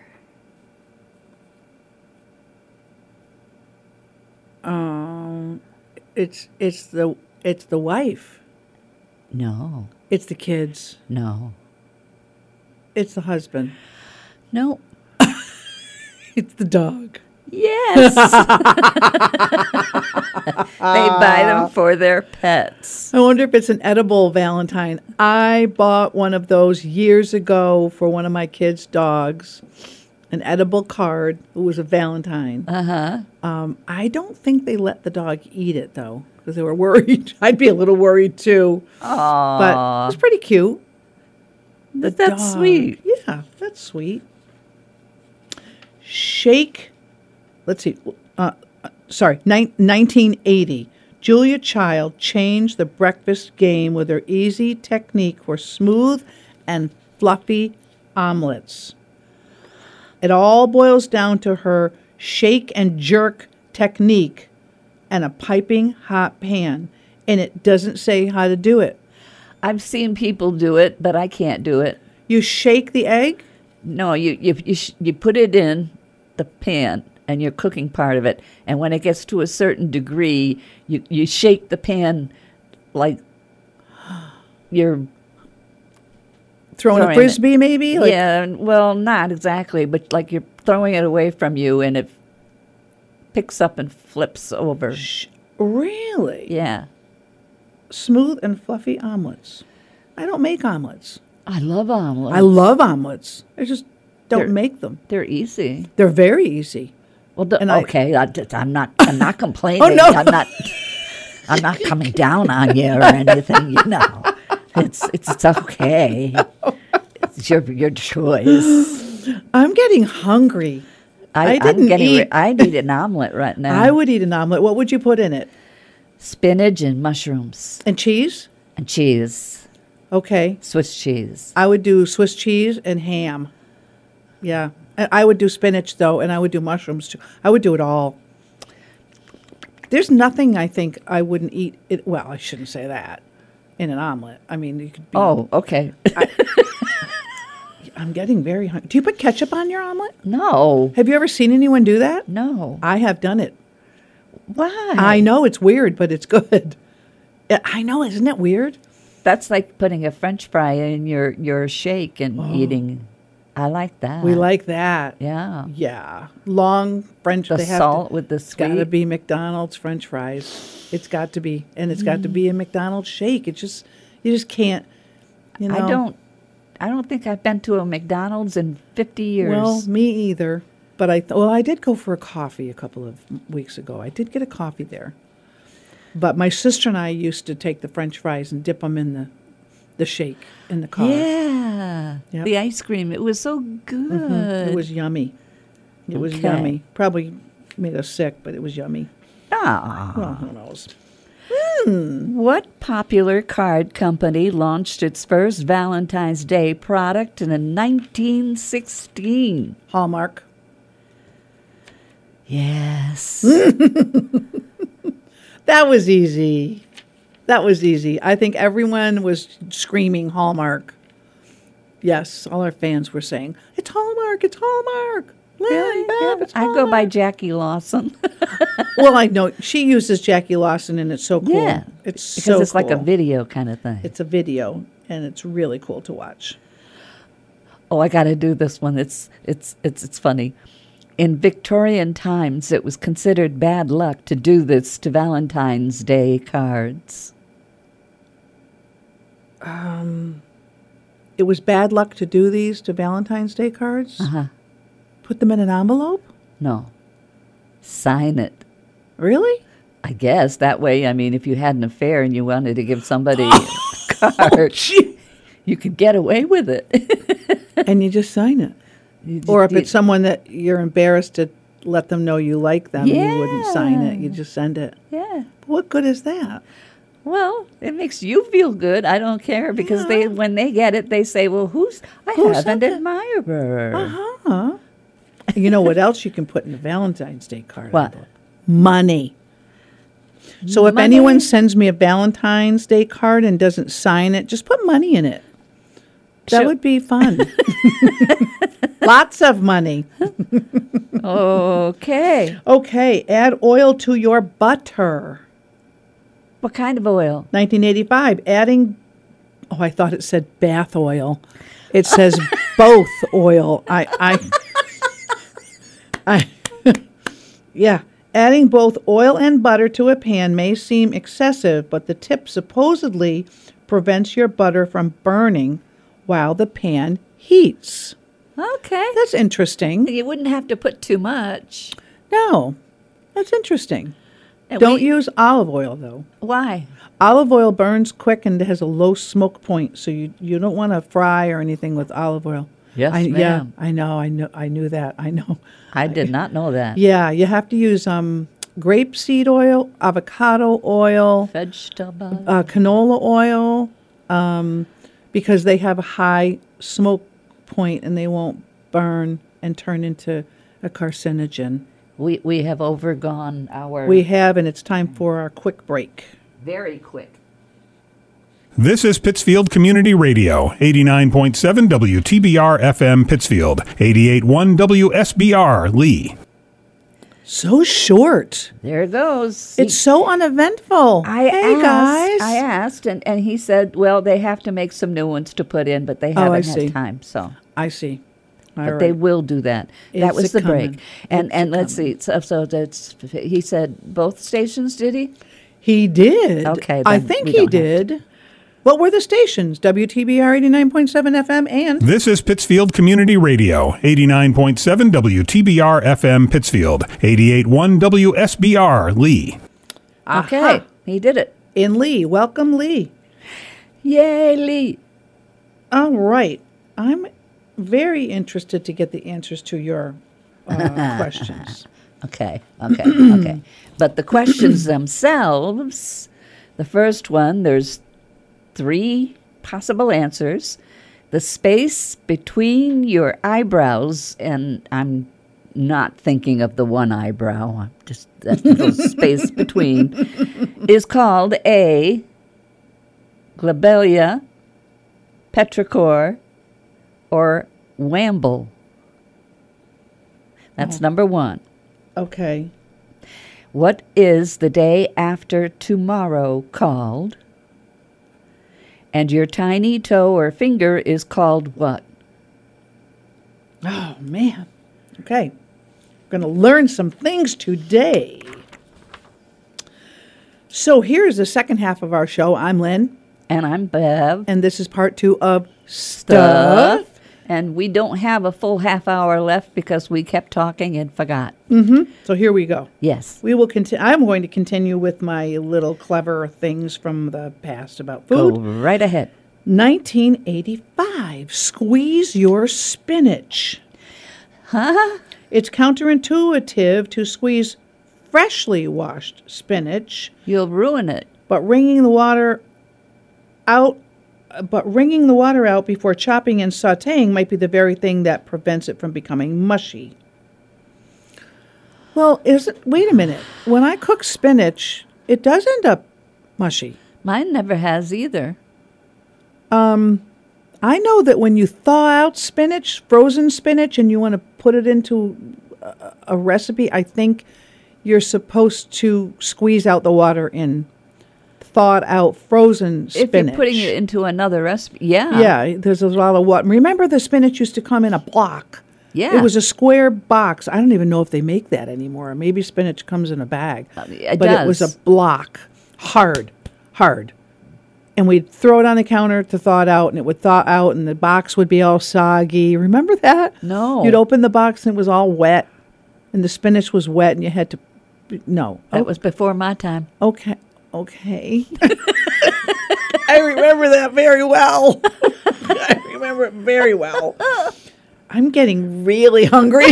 [SPEAKER 3] Um, it's it's the it's the wife.
[SPEAKER 2] No,
[SPEAKER 3] It's the kids.
[SPEAKER 2] no,
[SPEAKER 3] It's the husband.
[SPEAKER 2] no.
[SPEAKER 3] It's the dog.
[SPEAKER 2] Yes. They buy them for their pets.
[SPEAKER 3] I wonder if it's an edible Valentine. I bought one of those years ago for one of my kids' dogs, an edible card. It was a Valentine.
[SPEAKER 2] Uh-huh.
[SPEAKER 3] Um, I don't think they let the dog eat it, though, because they were worried. I'd be a little worried, too.
[SPEAKER 2] Aww.
[SPEAKER 3] But it was pretty cute. The
[SPEAKER 2] That's
[SPEAKER 3] dog.
[SPEAKER 2] sweet.
[SPEAKER 3] Yeah, that's sweet. Shake, let's see, uh, uh, sorry, ni- nineteen eighty. Julia Child changed the breakfast game with her easy technique for smooth and fluffy omelets. It all boils down to her shake and jerk technique and a piping hot pan. And it doesn't say how to do it.
[SPEAKER 2] I've seen people do it, but I can't do it.
[SPEAKER 3] You shake the egg.
[SPEAKER 2] No, you you you, sh- you put it in the pan and you're cooking part of it, and when it gets to a certain degree, you you shake the pan like you're
[SPEAKER 3] Throwing a
[SPEAKER 2] Throwing
[SPEAKER 3] frisbee, maybe? Like,
[SPEAKER 2] yeah, well, not exactly, but like you're throwing it away from you, and it picks up and flips over.
[SPEAKER 3] sh- really?
[SPEAKER 2] Yeah.
[SPEAKER 3] Smooth and fluffy omelets. I don't make omelets.
[SPEAKER 2] I love omelets.
[SPEAKER 3] I love omelets. I just don't
[SPEAKER 2] They're-
[SPEAKER 3] make them.
[SPEAKER 2] They're easy.
[SPEAKER 3] They're very easy.
[SPEAKER 2] Well, the,
[SPEAKER 3] And I-
[SPEAKER 2] okay, I, am not. I'm not complaining.
[SPEAKER 3] Oh, no.
[SPEAKER 2] I'm not. I'm not coming down on you or anything. You know, it's it's, it's okay. It's your your choice.
[SPEAKER 3] I'm getting hungry.
[SPEAKER 2] I,
[SPEAKER 3] I didn't
[SPEAKER 2] I'm getting.
[SPEAKER 3] eat-
[SPEAKER 2] Re- I need an omelet right now.
[SPEAKER 3] I would eat an omelet. What would you put in it?
[SPEAKER 2] Spinach and mushrooms
[SPEAKER 3] And cheese?
[SPEAKER 2] and cheese,
[SPEAKER 3] Okay.
[SPEAKER 2] Swiss cheese.
[SPEAKER 3] I would do Swiss cheese and ham. Yeah. And I would do spinach, though, and I would do mushrooms, too. I would do it all. There's nothing I think I wouldn't eat. It, well, I shouldn't say that. In an omelet. I mean, you could be.
[SPEAKER 2] Oh, okay.
[SPEAKER 3] I'm getting very hungry. Do you put ketchup on your omelet?
[SPEAKER 2] No,
[SPEAKER 3] Have you ever seen anyone do that?
[SPEAKER 2] no.
[SPEAKER 3] I have done it.
[SPEAKER 2] Why?
[SPEAKER 3] I know it's weird, but it's good. Yeah, I know, isn't it weird?
[SPEAKER 2] That's like putting a French fry in your your shake and eating. I like that.
[SPEAKER 3] Oh. We like that.
[SPEAKER 2] Yeah.
[SPEAKER 3] Yeah. Long French.
[SPEAKER 2] The
[SPEAKER 3] they have
[SPEAKER 2] salt
[SPEAKER 3] to,
[SPEAKER 2] with the
[SPEAKER 3] It's got to
[SPEAKER 2] sweet.
[SPEAKER 3] be McDonald's French fries. It's got to be, and it's got to be a McDonald's shake. It just, you just can't. You know.
[SPEAKER 2] I don't. I don't think I've been to a McDonald's in fifty years.
[SPEAKER 3] Well, me either. But I, th- well, I did go for a coffee a couple of weeks ago. I did get a coffee there. But my sister and I used to take the French fries and dip them in the, the shake in the car.
[SPEAKER 2] yeah.
[SPEAKER 3] Yep.
[SPEAKER 2] The ice cream. It was so good.
[SPEAKER 3] Mhm. It was yummy. It was
[SPEAKER 2] Okay.
[SPEAKER 3] yummy. Probably made us sick, but it was yummy.
[SPEAKER 2] Ah.
[SPEAKER 3] Well, who knows?
[SPEAKER 2] What popular card company launched its first Valentine's Day product in nineteen sixteen?
[SPEAKER 3] Hallmark.
[SPEAKER 2] Yes.
[SPEAKER 3] That was easy. That was easy. I think everyone was screaming Hallmark. Yes, all our fans were saying, "It's Hallmark, it's Hallmark." Lynn,
[SPEAKER 2] Really?
[SPEAKER 3] Bev,
[SPEAKER 2] Yeah,
[SPEAKER 3] it's
[SPEAKER 2] I go by
[SPEAKER 3] Hallmark."
[SPEAKER 2] Jackie Lawson.
[SPEAKER 3] Well, I know she uses Jackie Lawson, and it's so cool.
[SPEAKER 2] Yeah.
[SPEAKER 3] It's
[SPEAKER 2] because
[SPEAKER 3] so
[SPEAKER 2] it's like a
[SPEAKER 3] cool.
[SPEAKER 2] video kind of thing.
[SPEAKER 3] It's a video, and it's really cool to watch.
[SPEAKER 2] Oh, I got to do this one. It's it's it's it's funny. In Victorian times, it was considered bad luck to do this to Valentine's Day cards.
[SPEAKER 3] It was bad luck to do these to Valentine's Day cards.
[SPEAKER 2] Uh-huh.
[SPEAKER 3] Put them in an envelope.
[SPEAKER 2] No. Sign it.
[SPEAKER 3] Really?
[SPEAKER 2] I guess that way, I mean, if you had an affair and you wanted to give somebody a card,
[SPEAKER 3] Gee.
[SPEAKER 2] you could get away with it.
[SPEAKER 3] And you just sign it.
[SPEAKER 2] You just-
[SPEAKER 3] Or if
[SPEAKER 2] you-
[SPEAKER 3] it's someone that you're embarrassed to let them know you like them, you wouldn't sign it. You
[SPEAKER 2] Yeah.
[SPEAKER 3] just send it.
[SPEAKER 2] Yeah.
[SPEAKER 3] What good is that?
[SPEAKER 2] Well, it makes you feel good. I don't care because they, when they get it, they say, "Well, who's? I
[SPEAKER 3] Who
[SPEAKER 2] have an
[SPEAKER 3] sent it?
[SPEAKER 2] admirer."
[SPEAKER 3] Uh-huh. You know what else you can put in a Valentine's Day card?
[SPEAKER 2] What?
[SPEAKER 3] envelope? Money. So if
[SPEAKER 2] Money?
[SPEAKER 3] anyone sends me a Valentine's Day card and doesn't sign it, just put money in it. That
[SPEAKER 2] Sure.
[SPEAKER 3] would be fun. Lots of money.
[SPEAKER 2] Okay.
[SPEAKER 3] Okay, add oil to your butter.
[SPEAKER 2] What kind of oil?
[SPEAKER 3] nineteen eighty-five, adding, oh, I thought it said bath oil. It says both oil. I, I, I, yeah. Adding both oil and butter to a pan may seem excessive, but the tip supposedly prevents your butter from burning while the pan heats.
[SPEAKER 2] Okay.
[SPEAKER 3] That's interesting.
[SPEAKER 2] You wouldn't have to put too much.
[SPEAKER 3] No, that's interesting.
[SPEAKER 2] And
[SPEAKER 3] Don't
[SPEAKER 2] we-
[SPEAKER 3] use olive oil, though.
[SPEAKER 2] Why?
[SPEAKER 3] Olive oil burns quick and has a low smoke point, so you, you don't want to fry or anything with olive oil.
[SPEAKER 2] Yes,
[SPEAKER 3] I, Yeah,
[SPEAKER 2] ma'am.
[SPEAKER 3] I know, I know, I knew that. I know.
[SPEAKER 2] I did not know that.
[SPEAKER 3] Yeah, you have to use um, grapeseed oil, avocado oil,
[SPEAKER 2] Vegetable.
[SPEAKER 3] uh, canola oil, um, because they have a high smoke point and they won't burn and turn into a carcinogen.
[SPEAKER 2] we we have overgone our
[SPEAKER 3] We have, and it's time for our quick break.
[SPEAKER 2] very quick.
[SPEAKER 5] This is Pittsfield Community Radio, eighty-nine point seven W T B R F M Pittsfield, eighty-eight point one W S B R Lee.
[SPEAKER 3] So short.
[SPEAKER 2] There it goes.
[SPEAKER 3] It's so uneventful.
[SPEAKER 2] I
[SPEAKER 3] hey,
[SPEAKER 2] asked,
[SPEAKER 3] guys.
[SPEAKER 2] I asked, and, and he said, well, they have to make some new ones to put in, but they
[SPEAKER 3] Oh, I
[SPEAKER 2] haven't
[SPEAKER 3] see.
[SPEAKER 2] had time. So,
[SPEAKER 3] I see. All
[SPEAKER 2] but
[SPEAKER 3] right.
[SPEAKER 2] they will do that. that
[SPEAKER 3] It's
[SPEAKER 2] was the
[SPEAKER 3] a-comin'.
[SPEAKER 2] break. And
[SPEAKER 3] It's
[SPEAKER 2] and let's
[SPEAKER 3] a-comin'.
[SPEAKER 2] see. So, so that's he said both stations. Did he?
[SPEAKER 3] He did.
[SPEAKER 2] Okay,
[SPEAKER 3] I
[SPEAKER 2] then
[SPEAKER 3] think
[SPEAKER 2] we
[SPEAKER 3] he
[SPEAKER 2] don't have to.
[SPEAKER 3] did. What were the stations? W T B R eighty-nine point seven F M and...
[SPEAKER 5] This is Pittsfield Community Radio, eighty-nine point seven W T B R F M Pittsfield, eighty-eight point one W S B R Lee.
[SPEAKER 2] Okay,
[SPEAKER 3] Aha.
[SPEAKER 2] he did it.
[SPEAKER 3] In Lee. Welcome, Lee.
[SPEAKER 2] Yay, Lee.
[SPEAKER 3] All right. I'm very interested to get the answers to your uh, questions.
[SPEAKER 2] Okay, okay, okay. But the questions themselves, the first one, there's three possible answers. The space between your eyebrows, and I'm not thinking of the one eyebrow, I'm just that little space between, is called A, glabella, petrichor, or wamble. That's
[SPEAKER 3] Oh.
[SPEAKER 2] number one.
[SPEAKER 3] Okay.
[SPEAKER 2] What is the day after tomorrow called? And your tiny toe or finger is called what?
[SPEAKER 3] Oh, man. Okay. We're going to learn some things today. So here's the second half of our show. I'm Lynn,
[SPEAKER 2] And I'm Bev.
[SPEAKER 3] and this is part two of Stuff.
[SPEAKER 2] And we don't have a full half hour left because we kept talking and forgot.
[SPEAKER 3] So here we go.
[SPEAKER 2] Yes.
[SPEAKER 3] We will continue. I'm going to continue with my little clever things from the past about
[SPEAKER 2] Go
[SPEAKER 3] food.
[SPEAKER 2] right ahead.
[SPEAKER 3] nineteen eighty-five. Squeeze your spinach.
[SPEAKER 2] Huh?
[SPEAKER 3] It's counterintuitive to squeeze freshly washed spinach,
[SPEAKER 2] You'll ruin it.
[SPEAKER 3] but wringing the water out but wringing the water out before chopping and sautéing might be the very thing that prevents it from becoming mushy. Well, is it, wait a minute. When I cook spinach, it does end up mushy.
[SPEAKER 2] Mine never has either.
[SPEAKER 3] I know that when you thaw out spinach, frozen spinach, and you want to put it into a, a recipe, I think you're supposed to squeeze out the water in thawed out frozen spinach.
[SPEAKER 2] If you're putting it into another recipe, yeah.
[SPEAKER 3] Yeah, there's a lot of water. Remember the spinach used to come in a block?
[SPEAKER 2] Yeah.
[SPEAKER 3] It was a square box. I don't even know if they make that anymore. Maybe spinach comes in a bag.
[SPEAKER 2] Uh, it
[SPEAKER 3] but it was
[SPEAKER 2] does.
[SPEAKER 3] a block. Hard. Hard. And we'd throw it on the counter to thaw it out, and it would thaw out, and the box would be all soggy. Remember that?
[SPEAKER 2] No.
[SPEAKER 3] You'd open the box, and it was all wet, and the spinach was wet, and you had to... No.
[SPEAKER 2] That
[SPEAKER 3] Oh,
[SPEAKER 2] was before my time.
[SPEAKER 3] okay. Okay. I remember that very well. I remember it very well. I'm getting really hungry.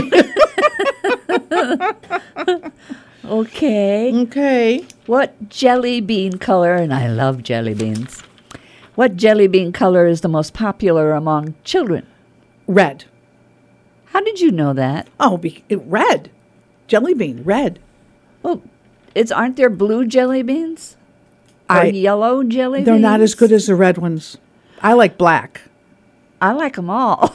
[SPEAKER 2] Okay.
[SPEAKER 3] Okay.
[SPEAKER 2] What jelly bean color, and I love jelly beans, what jelly bean color is the most popular among children?
[SPEAKER 3] Red.
[SPEAKER 2] How did you know that?
[SPEAKER 3] Oh, be, it, red. Jelly bean, red.
[SPEAKER 2] Well, it's aren't there blue jelly beans? Or
[SPEAKER 3] I-
[SPEAKER 2] yellow jelly beans?
[SPEAKER 3] They're not as good as the red ones. I like black.
[SPEAKER 2] I like them all.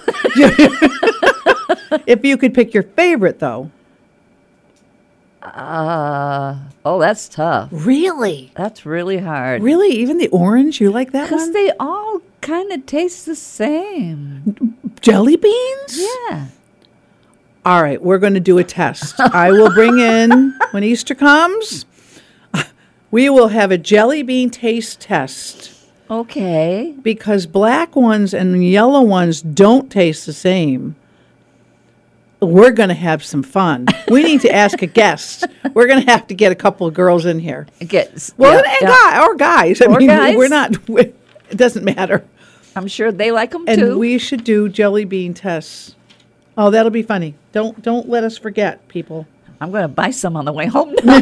[SPEAKER 3] If you could pick your favorite, though.
[SPEAKER 2] uh, oh, that's tough.
[SPEAKER 3] Really?
[SPEAKER 2] That's really hard.
[SPEAKER 3] Really? Even the orange? You like that
[SPEAKER 2] Because
[SPEAKER 3] one?
[SPEAKER 2] they all kind of taste the same.
[SPEAKER 3] Jelly beans?
[SPEAKER 2] Yeah.
[SPEAKER 3] All right, we're going to do a test. I will bring in, when Easter comes, we will have a jelly bean taste test
[SPEAKER 2] Okay.
[SPEAKER 3] because black ones and yellow ones don't taste the same. We're going to have some fun. We need to ask a guest. We're going to have to get a couple of girls in here.
[SPEAKER 2] Get,
[SPEAKER 3] Well,
[SPEAKER 2] yeah,
[SPEAKER 3] and
[SPEAKER 2] yeah.
[SPEAKER 3] guy, or guys. I
[SPEAKER 2] Or
[SPEAKER 3] mean,
[SPEAKER 2] guys.
[SPEAKER 3] we're not, we it doesn't matter.
[SPEAKER 2] I'm sure they like them
[SPEAKER 3] And
[SPEAKER 2] too.
[SPEAKER 3] we should do jelly bean tests. Oh, that'll be funny. Don't don't let us forget, people.
[SPEAKER 2] I'm going to buy some on the way home now.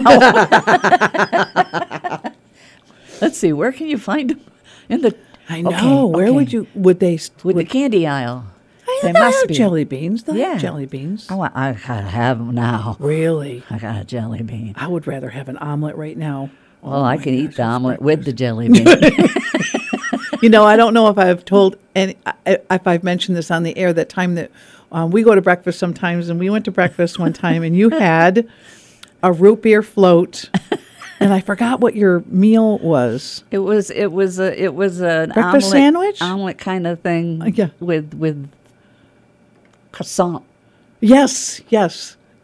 [SPEAKER 2] Let's see. Where can you find them? In the
[SPEAKER 3] I know.
[SPEAKER 2] Okay,
[SPEAKER 3] Where
[SPEAKER 2] okay.
[SPEAKER 3] would you? Would they?
[SPEAKER 2] with
[SPEAKER 3] would,
[SPEAKER 2] the candy aisle?
[SPEAKER 3] I,
[SPEAKER 2] they
[SPEAKER 3] they
[SPEAKER 2] must
[SPEAKER 3] have
[SPEAKER 2] be.
[SPEAKER 3] jelly beans. They
[SPEAKER 2] Yeah.
[SPEAKER 3] have jelly beans.
[SPEAKER 2] I want. I gotta have them now.
[SPEAKER 3] Really?
[SPEAKER 2] I got a jelly bean.
[SPEAKER 3] I would rather have an omelet right now.
[SPEAKER 2] Well, I can eat the omelet with the jelly bean.
[SPEAKER 3] You know, I don't know if I've told any I- if I've mentioned this on the air. That time that um, we go to breakfast sometimes, and we went to breakfast one time, and you had a root beer float, and I forgot what your meal was.
[SPEAKER 2] It was. It was a. It was an
[SPEAKER 3] Breakfast
[SPEAKER 2] omelet,
[SPEAKER 3] sandwich?
[SPEAKER 2] Omelet kind of thing.
[SPEAKER 3] Uh, yeah.
[SPEAKER 2] With with croissant.
[SPEAKER 3] Yes, yes.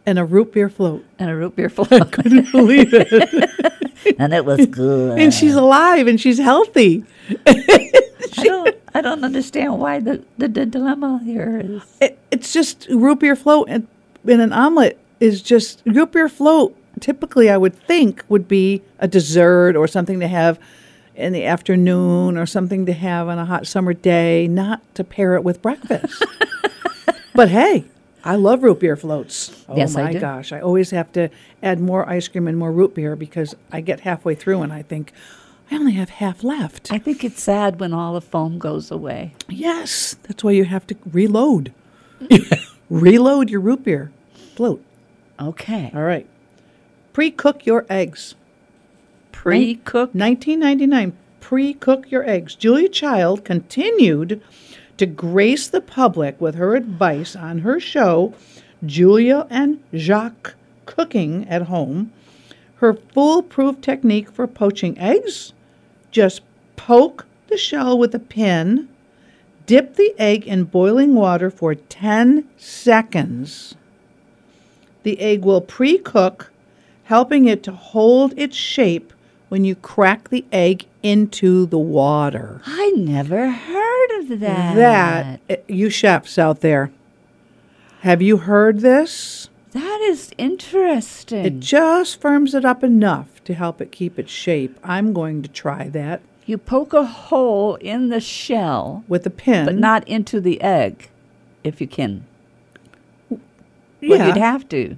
[SPEAKER 3] And a root beer float.
[SPEAKER 2] And a root beer float.
[SPEAKER 3] Couldn't believe it.
[SPEAKER 2] And it was good.
[SPEAKER 3] And she's alive and she's healthy.
[SPEAKER 2] I don't, I don't understand why the, the, the dilemma here is.
[SPEAKER 3] It, it's just root beer float and in an omelet is just root beer float. Typically, I would think would be a dessert or something to have in the afternoon or something to have on a hot summer day, not to pair it with breakfast. But hey, I love root beer floats. Oh
[SPEAKER 2] Yes, I
[SPEAKER 3] my
[SPEAKER 2] do.
[SPEAKER 3] gosh. I always have to add more ice cream and more root beer because I get halfway through and I think, I only have half left.
[SPEAKER 2] I think it's sad when all the foam goes away.
[SPEAKER 3] Yes, that's why you have to reload. Reload your root beer float.
[SPEAKER 2] Okay.
[SPEAKER 3] All right. Pre-cook your eggs.
[SPEAKER 2] Pre-cooked.
[SPEAKER 3] nineteen ninety-nine. Pre-cook your eggs. Julia Child continued to grace the public with her advice on her show, Julia and Jacques Cooking at Home. Her foolproof technique for poaching eggs: just poke the shell with a pin, dip the egg in boiling water for ten seconds. The egg will pre-cook, helping it to hold its shape when you crack the egg into the water.
[SPEAKER 2] I never heard of that.
[SPEAKER 3] That, uh, you chefs out there, have you heard this?
[SPEAKER 2] That is interesting.
[SPEAKER 3] It just firms it up enough to help it keep its shape. I'm going to try that
[SPEAKER 2] You poke a hole in the shell,
[SPEAKER 3] with a pin.
[SPEAKER 2] but not into the egg, if you can.
[SPEAKER 3] yeah.
[SPEAKER 2] Well, you'd have to.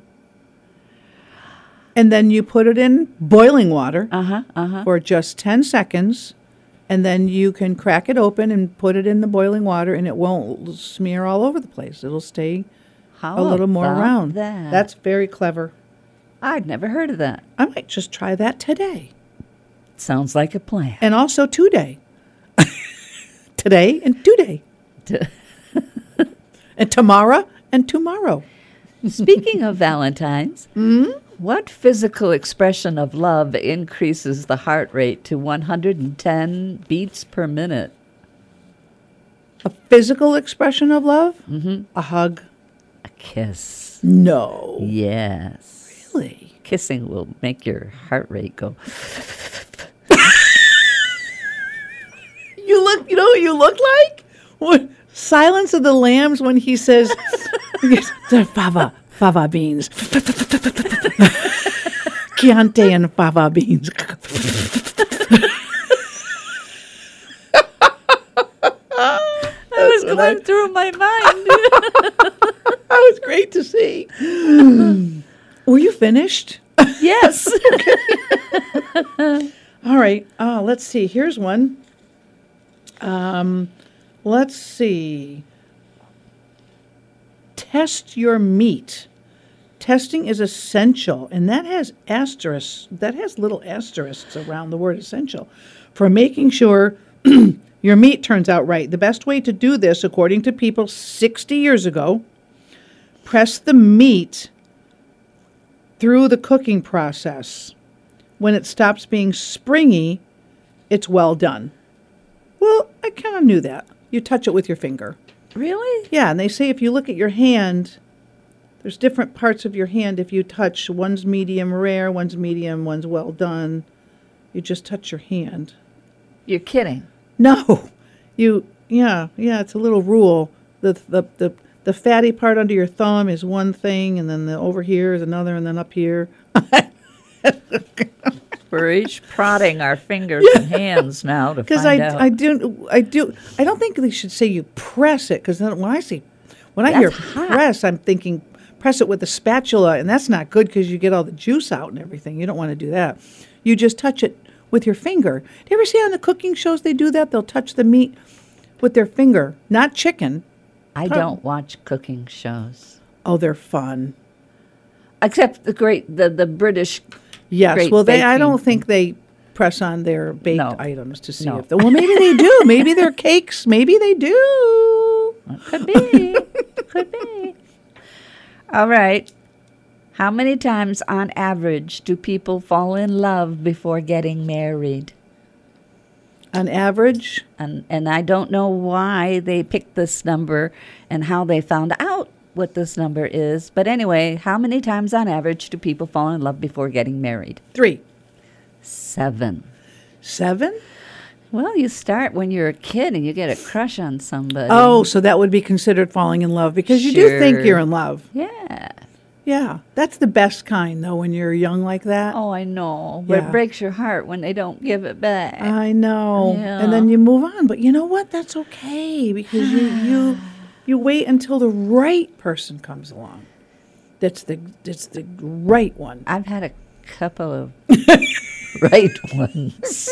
[SPEAKER 3] And then you put it in boiling water
[SPEAKER 2] Uh-huh, uh-huh.
[SPEAKER 3] for just ten seconds. And then you can crack it open and put it in the boiling water, and it won't smear all over the place. It'll stay
[SPEAKER 2] How
[SPEAKER 3] a little more
[SPEAKER 2] about
[SPEAKER 3] round.
[SPEAKER 2] that?
[SPEAKER 3] That's very clever.
[SPEAKER 2] I'd never heard of that.
[SPEAKER 3] I might just try that today.
[SPEAKER 2] Sounds like a plan.
[SPEAKER 3] And also today. Today and today. And tomorrow and tomorrow.
[SPEAKER 2] Speaking of Valentine's, what physical expression of love increases the heart rate to one hundred ten beats per minute?
[SPEAKER 3] A physical expression of love? Mm-hmm. A hug?
[SPEAKER 2] A kiss.
[SPEAKER 3] No.
[SPEAKER 2] Yes.
[SPEAKER 3] Really?
[SPEAKER 2] Kissing will make your heart rate go.
[SPEAKER 3] You look, you know what you look like? What? Silence of the Lambs when he says, the fava, fava beans. Chianti and fava beans.
[SPEAKER 2] That was going through my mind.
[SPEAKER 3] That was great to see. Were you finished?
[SPEAKER 2] Yes.
[SPEAKER 3] All right. Uh, let's see. Here's one. Um, let's see. Test your meat. Testing is essential, and that has asterisks. That has little asterisks around the word essential for making sure your meat turns out right. The best way to do this, according to people sixty years ago, press the meat through the cooking process. When it stops being springy, it's well done. Well, I kind of knew that. You touch it with your finger.
[SPEAKER 2] Really?
[SPEAKER 3] Yeah, and they say if you look at your hand, there's different parts of your hand if you touch. One's medium rare, one's medium, one's well done. You just touch your hand.
[SPEAKER 2] You're kidding.
[SPEAKER 3] No, you, yeah, yeah, it's a little rule. The, the, the, the fatty part under your thumb is one thing, and then the over here is another, and then up here.
[SPEAKER 2] We're each prodding our fingers and hands now to
[SPEAKER 3] Because
[SPEAKER 2] find
[SPEAKER 3] I,
[SPEAKER 2] out.
[SPEAKER 3] I do, I do, I don't think they should say you press it. Because when I say, when I hear
[SPEAKER 2] That's hot.
[SPEAKER 3] press, I'm thinking press it with a spatula, and that's not good because you get all the juice out and everything. You don't want to do that. You just touch it with your finger. Do you ever see on the cooking shows they do that? They'll touch the meat with their finger, not chicken.
[SPEAKER 2] I don't watch cooking shows.
[SPEAKER 3] Oh, they're fun.
[SPEAKER 2] Except the great, the, the British.
[SPEAKER 3] Yes.
[SPEAKER 2] Great
[SPEAKER 3] Well, they. I
[SPEAKER 2] baking.
[SPEAKER 3] don't think they press on their baked
[SPEAKER 2] No.
[SPEAKER 3] items to see
[SPEAKER 2] No.
[SPEAKER 3] if. They, well, maybe they do. Maybe they're cakes. Maybe they do.
[SPEAKER 2] Could be. Could be. All right. How many times on average do people fall in love before getting married?
[SPEAKER 3] On average,
[SPEAKER 2] And and I don't know why they picked this number and how they found out what this number is. But anyway, how many times on average do people fall in love before getting married?
[SPEAKER 3] Three.
[SPEAKER 2] Seven.
[SPEAKER 3] Seven?
[SPEAKER 2] Well, you start when you're a kid and you get a crush on somebody.
[SPEAKER 3] Oh, so that would be considered falling in love because you do think
[SPEAKER 2] Sure.
[SPEAKER 3] you're in love.
[SPEAKER 2] Yeah.
[SPEAKER 3] Yeah. That's the best kind, though, when you're young like that.
[SPEAKER 2] Oh, I know. But
[SPEAKER 3] Yeah.
[SPEAKER 2] it breaks your heart when they don't give it back.
[SPEAKER 3] I know.
[SPEAKER 2] Yeah.
[SPEAKER 3] And then you move on. But you know what? That's okay because you you you wait until the right person comes along. That's the that's the right one.
[SPEAKER 2] I've had a couple of right ones.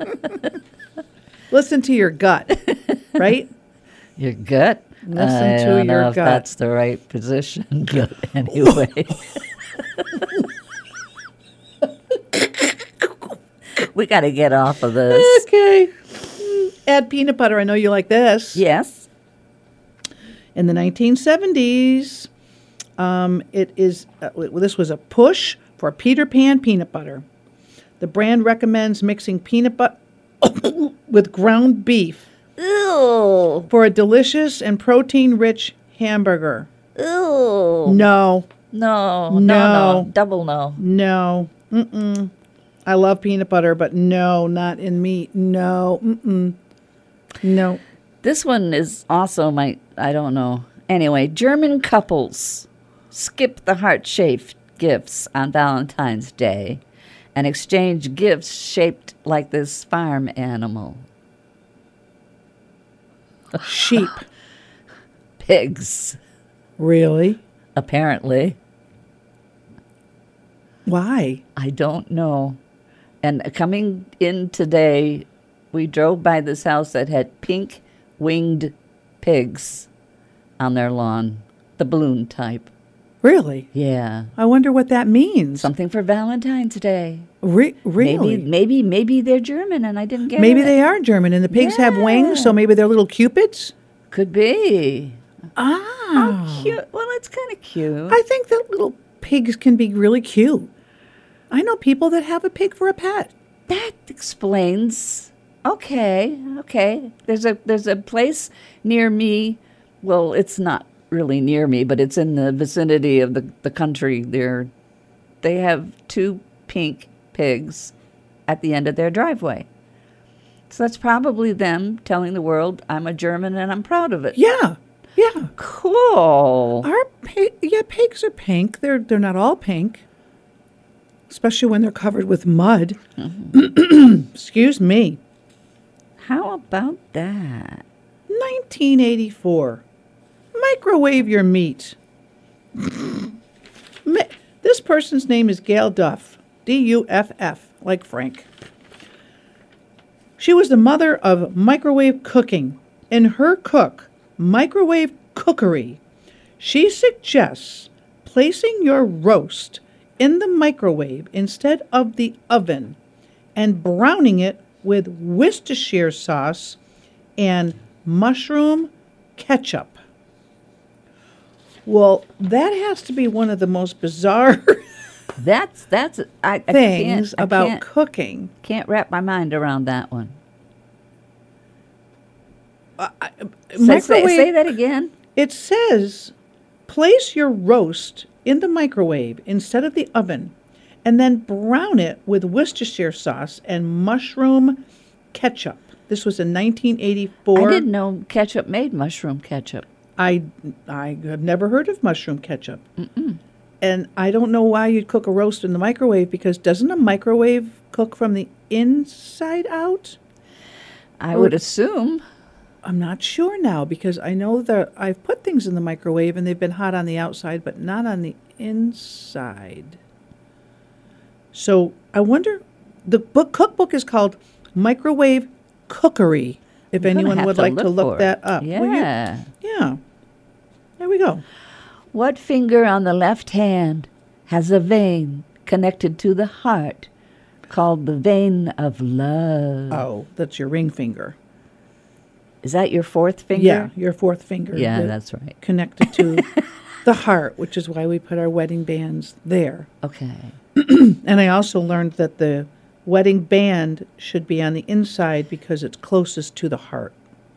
[SPEAKER 3] Listen to your gut, right?
[SPEAKER 2] Your gut?
[SPEAKER 3] Listen
[SPEAKER 2] I
[SPEAKER 3] to
[SPEAKER 2] don't
[SPEAKER 3] your
[SPEAKER 2] know if
[SPEAKER 3] gut.
[SPEAKER 2] that's the right position, but anyway. We got to get off of this.
[SPEAKER 3] Okay. Add peanut butter. I know you like this.
[SPEAKER 2] Yes.
[SPEAKER 3] In the nineteen seventies, um, it is uh, w- this was a push for Peter Pan peanut butter. The brand recommends mixing peanut butter with ground beef
[SPEAKER 2] Ew.
[SPEAKER 3] for a delicious and protein-rich hamburger.
[SPEAKER 2] Ew.
[SPEAKER 3] No,
[SPEAKER 2] No, no,
[SPEAKER 3] No.
[SPEAKER 2] no. Double no.
[SPEAKER 3] no, mm-mm. I love peanut butter, but no, not in meat. No, mm-mm. No.
[SPEAKER 2] This one is also my, I don't know. Anyway, German couples skip the heart-shaped gifts on Valentine's Day and exchange gifts shaped like this farm animal.
[SPEAKER 3] Sheep.
[SPEAKER 2] Pigs,
[SPEAKER 3] Really?
[SPEAKER 2] apparently.
[SPEAKER 3] Why?
[SPEAKER 2] I don't know. And coming in today, we drove by this house that had pink winged pigs on their lawn, the balloon type.
[SPEAKER 3] Really?
[SPEAKER 2] Yeah.
[SPEAKER 3] I wonder what that means.
[SPEAKER 2] Something for Valentine's Day.
[SPEAKER 3] Re- really?
[SPEAKER 2] Maybe maybe maybe they're German and I didn't get
[SPEAKER 3] Maybe
[SPEAKER 2] it.
[SPEAKER 3] they are German and the pigs have wings,
[SPEAKER 2] Yeah.
[SPEAKER 3] so maybe they're little cupids.
[SPEAKER 2] Could be.
[SPEAKER 3] Ah.
[SPEAKER 2] Cute. Well, it's kind of cute.
[SPEAKER 3] I think that little pigs can be really cute. I know people that have a pig for a pet.
[SPEAKER 2] That explains. Okay, okay. There's a there's a place near me. Well, it's not really near me, but it's in the vicinity of the, the country. There, they have two pink pigs at the end of their driveway. So that's probably them telling the world, I'm a German and I'm proud of it.
[SPEAKER 3] Yeah. Yeah.
[SPEAKER 2] Cool.
[SPEAKER 3] Our pig, yeah, pigs are pink. They're they're not all pink. Especially when they're covered with mud. Excuse me.
[SPEAKER 2] How about that?
[SPEAKER 3] nineteen eighty-four. Microwave your meat. Ma- this person's name is Gail Duff. D U F F, like Frank. She was the mother of microwave cooking. In her cook, Microwave Cookery, she suggests placing your roast in the microwave instead of the oven and browning it with Worcestershire sauce and mushroom ketchup. Well, that has to be one of the most bizarre
[SPEAKER 2] That's that's I, I
[SPEAKER 3] things
[SPEAKER 2] can't, I
[SPEAKER 3] about
[SPEAKER 2] can't,
[SPEAKER 3] cooking.
[SPEAKER 2] can't wrap my mind around that one. Say, say, say that again.
[SPEAKER 3] It says, place your roast in the microwave instead of the oven, and then brown it with Worcestershire sauce and mushroom ketchup. This was in nineteen eighty-four.
[SPEAKER 2] I didn't know ketchup made mushroom ketchup.
[SPEAKER 3] I, I have never heard of mushroom ketchup. Mm-mm. And I don't know why you'd cook a roast in the microwave, because doesn't a microwave cook from the inside out?
[SPEAKER 2] I would assume.
[SPEAKER 3] I'm not sure now, because I know that I've put things in the microwave and they've been hot on the outside, but not on the inside. So I wonder, the book cookbook is called Microwave Cookery, if
[SPEAKER 2] I'm gonna
[SPEAKER 3] anyone
[SPEAKER 2] have
[SPEAKER 3] would
[SPEAKER 2] to
[SPEAKER 3] like to
[SPEAKER 2] look
[SPEAKER 3] look
[SPEAKER 2] for
[SPEAKER 3] that
[SPEAKER 2] it.
[SPEAKER 3] up. Will you?
[SPEAKER 2] Yeah.
[SPEAKER 3] Yeah. There we go.
[SPEAKER 2] What finger on the left hand has a vein connected to the heart called the vein of love?
[SPEAKER 3] Oh, that's your ring finger.
[SPEAKER 2] Is that your fourth finger?
[SPEAKER 3] Yeah, your fourth finger.
[SPEAKER 2] Yeah,
[SPEAKER 3] that-
[SPEAKER 2] that's right.
[SPEAKER 3] Connected to the heart, which is why we put our wedding bands there.
[SPEAKER 2] Okay.
[SPEAKER 3] And I also learned that the wedding band should be on the inside because it's closest to the heart.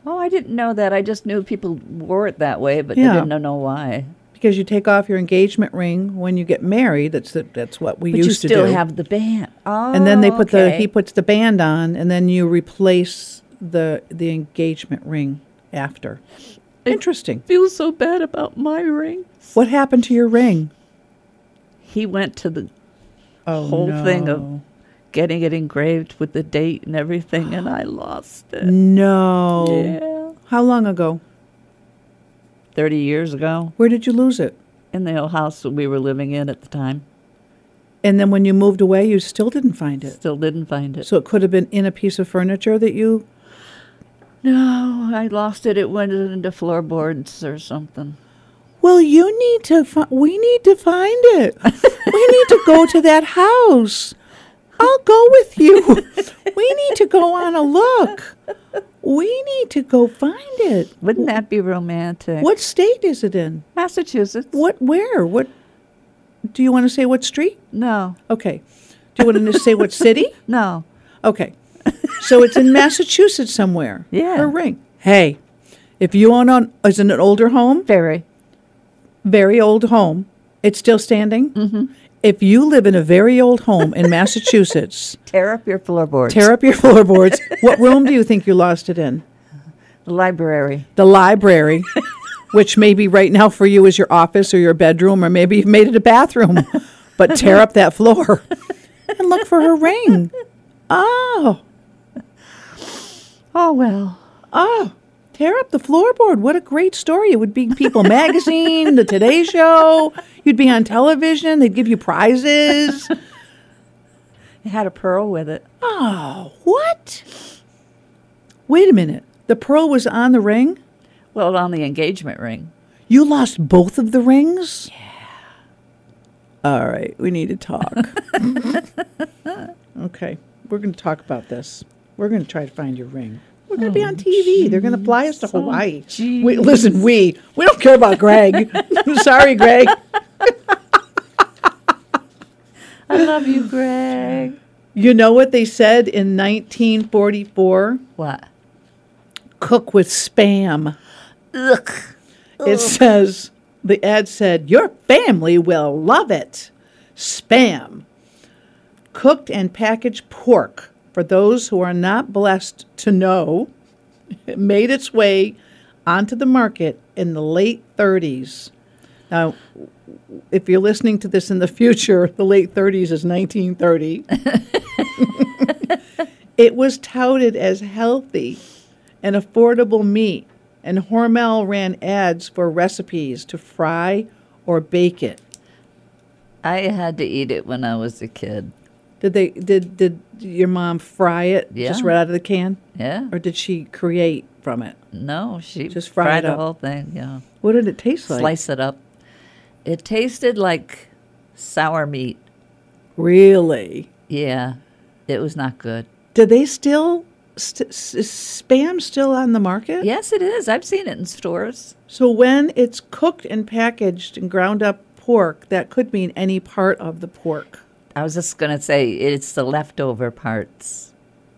[SPEAKER 2] Oh, I didn't know that. I just knew people wore it that way, but
[SPEAKER 3] Yeah.
[SPEAKER 2] I didn't know why.
[SPEAKER 3] Because you take off your engagement ring when you get married. That's the, that's what we
[SPEAKER 2] But
[SPEAKER 3] used
[SPEAKER 2] you
[SPEAKER 3] to
[SPEAKER 2] still
[SPEAKER 3] do.
[SPEAKER 2] have the band. Oh,
[SPEAKER 3] and then they put the
[SPEAKER 2] okay.
[SPEAKER 3] he puts the band on, and then you replace the the engagement ring after. Interesting.
[SPEAKER 2] feel so bad about my ring.
[SPEAKER 3] What happened to your ring?
[SPEAKER 2] He went to the
[SPEAKER 3] Oh,
[SPEAKER 2] whole
[SPEAKER 3] no.
[SPEAKER 2] thing of getting it engraved with the date and everything, and I lost it.
[SPEAKER 3] No.
[SPEAKER 2] Yeah.
[SPEAKER 3] How long ago?
[SPEAKER 2] thirty years ago,
[SPEAKER 3] Where did you lose it?
[SPEAKER 2] in the old house that we were living in at the time.
[SPEAKER 3] And then when you moved away, you still didn't find it.
[SPEAKER 2] Still didn't find it.
[SPEAKER 3] So it could have been in a piece of furniture that you.
[SPEAKER 2] No, I lost it. It went into floorboards or something.
[SPEAKER 3] Well, you need to. Fi- we need to find it. We need to go to that house. I'll go with you. We need to go on a look. We need to go find it.
[SPEAKER 2] Wouldn't that be romantic?
[SPEAKER 3] What state is it in?
[SPEAKER 2] Massachusetts?
[SPEAKER 3] What? Where? What? Do you want to say what street?
[SPEAKER 2] No,
[SPEAKER 3] Okay. Do you want to say what city?
[SPEAKER 2] no.
[SPEAKER 3] Okay. So it's in Massachusetts somewhere.
[SPEAKER 2] Yeah.
[SPEAKER 3] Her ring. Hey, if you own an, is it an older home?
[SPEAKER 2] Very.
[SPEAKER 3] Very old home. It's still standing? Mm-hmm. If you live in a very old home in Massachusetts,
[SPEAKER 2] Tear up your floorboards.
[SPEAKER 3] tear up your floorboards. What room do you think you lost it in?
[SPEAKER 2] The library.
[SPEAKER 3] The library, which maybe right now for you is your office or your bedroom, or maybe you've made it a bathroom. But tear up that floor and look for her ring. Oh,
[SPEAKER 2] Oh, well.
[SPEAKER 3] oh, tear up the floorboard. What a great story. It would be People Magazine, the Today Show. You'd be on television. They'd give you prizes.
[SPEAKER 2] It had a pearl with it.
[SPEAKER 3] Oh, what? Wait a minute. The pearl was on the ring?
[SPEAKER 2] Well, on the engagement ring.
[SPEAKER 3] You lost both of the rings? Yeah. All right, we need to talk. Okay, we're going to talk about this. We're going to try to find your ring. We're going to be on T V. They're going to fly us to Hawaii.
[SPEAKER 2] geez.
[SPEAKER 3] We, listen, we we don't care about Greg. Sorry, Greg.
[SPEAKER 2] I love you, Greg.
[SPEAKER 3] You know what they said in nineteen forty-four?
[SPEAKER 2] What?
[SPEAKER 3] Cook with Spam.
[SPEAKER 2] Ugh.
[SPEAKER 3] It says, the ad said, your family will love it. Spam. Cooked and packaged pork, for those who are not blessed to know, it made its way onto the market in the late thirties. Now, if you're listening to this in the future, the late thirties is nineteen thirty. It was touted as healthy and affordable meat, and Hormel ran ads for recipes to fry or bake it.
[SPEAKER 2] I had to eat it when I was a kid.
[SPEAKER 3] Did they? Did did your mom fry it just
[SPEAKER 2] Yeah.
[SPEAKER 3] right out of the can,
[SPEAKER 2] Yeah.
[SPEAKER 3] or did she create from it?
[SPEAKER 2] No, she
[SPEAKER 3] Just fry
[SPEAKER 2] fried
[SPEAKER 3] it
[SPEAKER 2] the
[SPEAKER 3] up.
[SPEAKER 2] whole thing. Yeah.
[SPEAKER 3] What did it taste like?
[SPEAKER 2] Slice it up. It tasted like sour meat.
[SPEAKER 3] Really?
[SPEAKER 2] Yeah. It was not good.
[SPEAKER 3] Do they still st- s- is Spam still on the market?
[SPEAKER 2] Yes, it is. I've seen it in stores.
[SPEAKER 3] So when it's cooked and packaged and ground up pork, that could mean any part of the pork.
[SPEAKER 2] I was just going to say it's the leftover parts.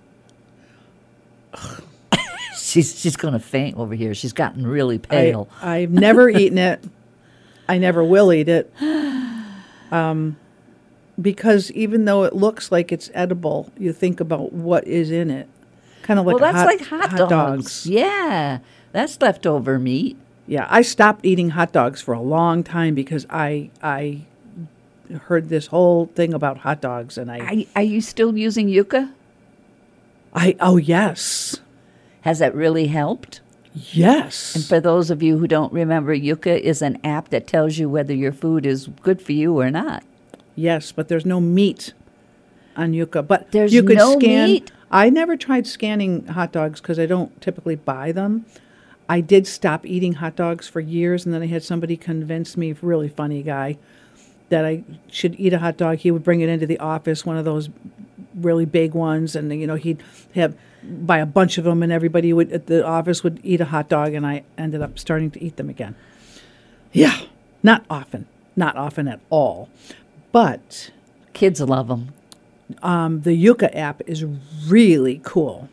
[SPEAKER 2] she's she's going to faint over here. She's gotten really pale.
[SPEAKER 3] I, I've never eaten it. I never will eat it. Um, because even though it looks like it's edible, you think about what is in it. Kind of like
[SPEAKER 2] well, that's
[SPEAKER 3] hot,
[SPEAKER 2] like hot,
[SPEAKER 3] hot
[SPEAKER 2] dogs. Yeah. That's leftover meat.
[SPEAKER 3] Yeah, I stopped eating hot dogs for a long time because I I heard this whole thing about hot dogs, and I
[SPEAKER 2] Are, are you still using Yucca?
[SPEAKER 3] I oh yes,
[SPEAKER 2] Has that really helped?
[SPEAKER 3] yes.
[SPEAKER 2] And for those of you who don't remember, Yucca is an app that tells you whether your food is good for you or not.
[SPEAKER 3] Yes, but there's no meat on Yucca. But
[SPEAKER 2] There's
[SPEAKER 3] you could
[SPEAKER 2] no
[SPEAKER 3] scan.
[SPEAKER 2] meat?
[SPEAKER 3] I never tried scanning hot dogs because I don't typically buy them. I did stop eating hot dogs for years, and then I had somebody convince me, really funny guy, that I should eat a hot dog. He would bring it into the office, one of those really big ones, and you know he'd have buy a bunch of them, and everybody would at the office would eat a hot dog, and I ended up starting to eat them again. Yeah, not often, not often at all, but
[SPEAKER 2] Kids love them.
[SPEAKER 3] um, the Yucca app is really cool.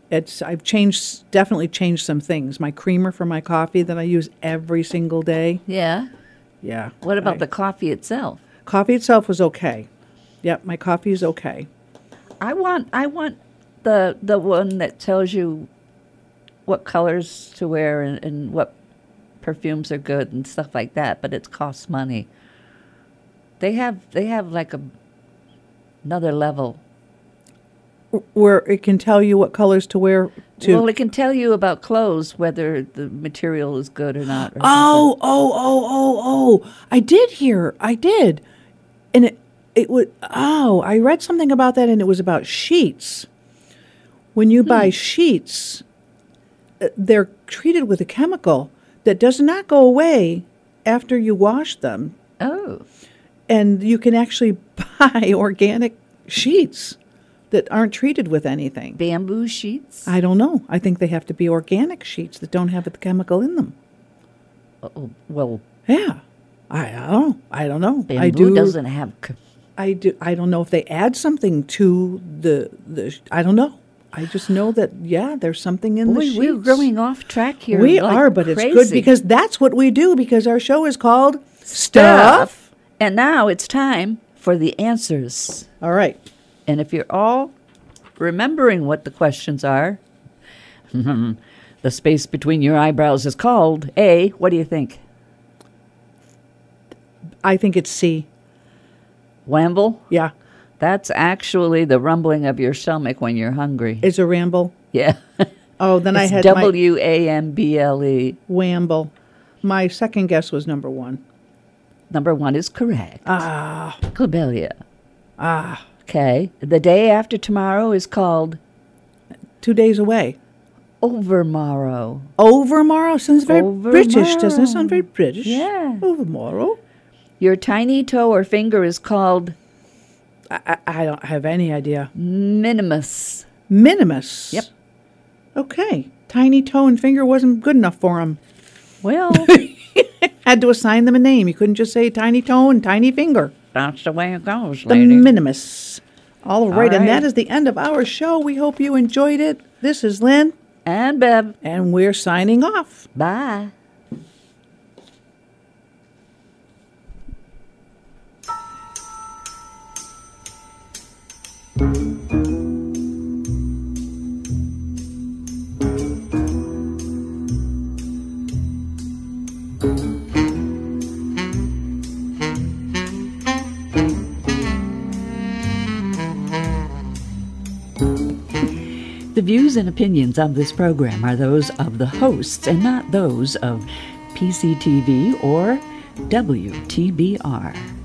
[SPEAKER 3] It's I've changed, definitely changed some things. My creamer for my coffee that I use every single day.
[SPEAKER 2] Yeah.
[SPEAKER 3] Yeah.
[SPEAKER 2] What about
[SPEAKER 3] I-
[SPEAKER 2] the coffee itself?
[SPEAKER 3] coffee itself was okay. Yep, my coffee is okay.
[SPEAKER 2] I want I want the the one that tells you what colors to wear and, and what perfumes are good and stuff like that, but it costs money. They have they have like a another level.
[SPEAKER 3] Where it can tell you what colors to wear to.
[SPEAKER 2] Well, it can tell you about clothes, whether the material is good or not. Or
[SPEAKER 3] Oh, oh, oh, oh, oh! I did hear. I did, and it it would. Oh, I read something about that, and it was about sheets. When you buy sheets, uh, they're treated with a chemical that does not go away after you wash them,
[SPEAKER 2] Oh,
[SPEAKER 3] and you can actually buy organic sheets that aren't treated with anything.
[SPEAKER 2] bamboo sheets.
[SPEAKER 3] I don't know. I think they have to be organic sheets that don't have the chemical in them.
[SPEAKER 2] Oh, well,
[SPEAKER 3] Yeah, I, I don't know. I don't know.
[SPEAKER 2] bamboo
[SPEAKER 3] I do.
[SPEAKER 2] doesn't have. c-
[SPEAKER 3] I do. I don't know if they add something to the the. I don't know. I just know that yeah, there's something in the
[SPEAKER 2] Boy,
[SPEAKER 3] sheets.
[SPEAKER 2] we're going off track here.
[SPEAKER 3] We
[SPEAKER 2] like
[SPEAKER 3] are, but it's good
[SPEAKER 2] crazy.
[SPEAKER 3] because that's what we do. Because our show is called Stuff.
[SPEAKER 2] And now it's time for the answers.
[SPEAKER 3] All right.
[SPEAKER 2] And if you're all remembering what the questions are, the space between your eyebrows is called A. What do you think?
[SPEAKER 3] I think it's C.
[SPEAKER 2] Wamble?
[SPEAKER 3] Yeah,
[SPEAKER 2] That's actually the rumbling of your stomach when you're hungry.
[SPEAKER 3] it's a ramble.
[SPEAKER 2] Yeah.
[SPEAKER 3] Oh, then I
[SPEAKER 2] It's
[SPEAKER 3] had my
[SPEAKER 2] W A M B L E.
[SPEAKER 3] wamble. My second guess was number one.
[SPEAKER 2] Number one is correct.
[SPEAKER 3] Ah,
[SPEAKER 2] Clobelia.
[SPEAKER 3] ah,
[SPEAKER 2] Okay. The day after tomorrow is called
[SPEAKER 3] two days away.
[SPEAKER 2] Overmorrow.
[SPEAKER 3] Overmorrow sounds very British, doesn't it? Sound very British.
[SPEAKER 2] Yeah.
[SPEAKER 3] Overmorrow.
[SPEAKER 2] Your tiny toe or finger is called
[SPEAKER 3] I, I, I don't have any idea.
[SPEAKER 2] minimus.
[SPEAKER 3] Minimus.
[SPEAKER 2] Yep.
[SPEAKER 3] Okay. Tiny toe and finger wasn't good enough for him.
[SPEAKER 2] Well,
[SPEAKER 3] Had to assign them a name. You couldn't just say tiny toe and tiny finger.
[SPEAKER 2] that's the way it goes,
[SPEAKER 3] The
[SPEAKER 2] lady.
[SPEAKER 3] minimus. All right, and
[SPEAKER 2] right.
[SPEAKER 3] that is the end of our show. We hope you enjoyed it. This is Lynn,
[SPEAKER 2] And Bev.
[SPEAKER 3] and we're signing off.
[SPEAKER 2] Bye. The views and opinions of this program are those of the hosts and not those of P C T V or W T B R.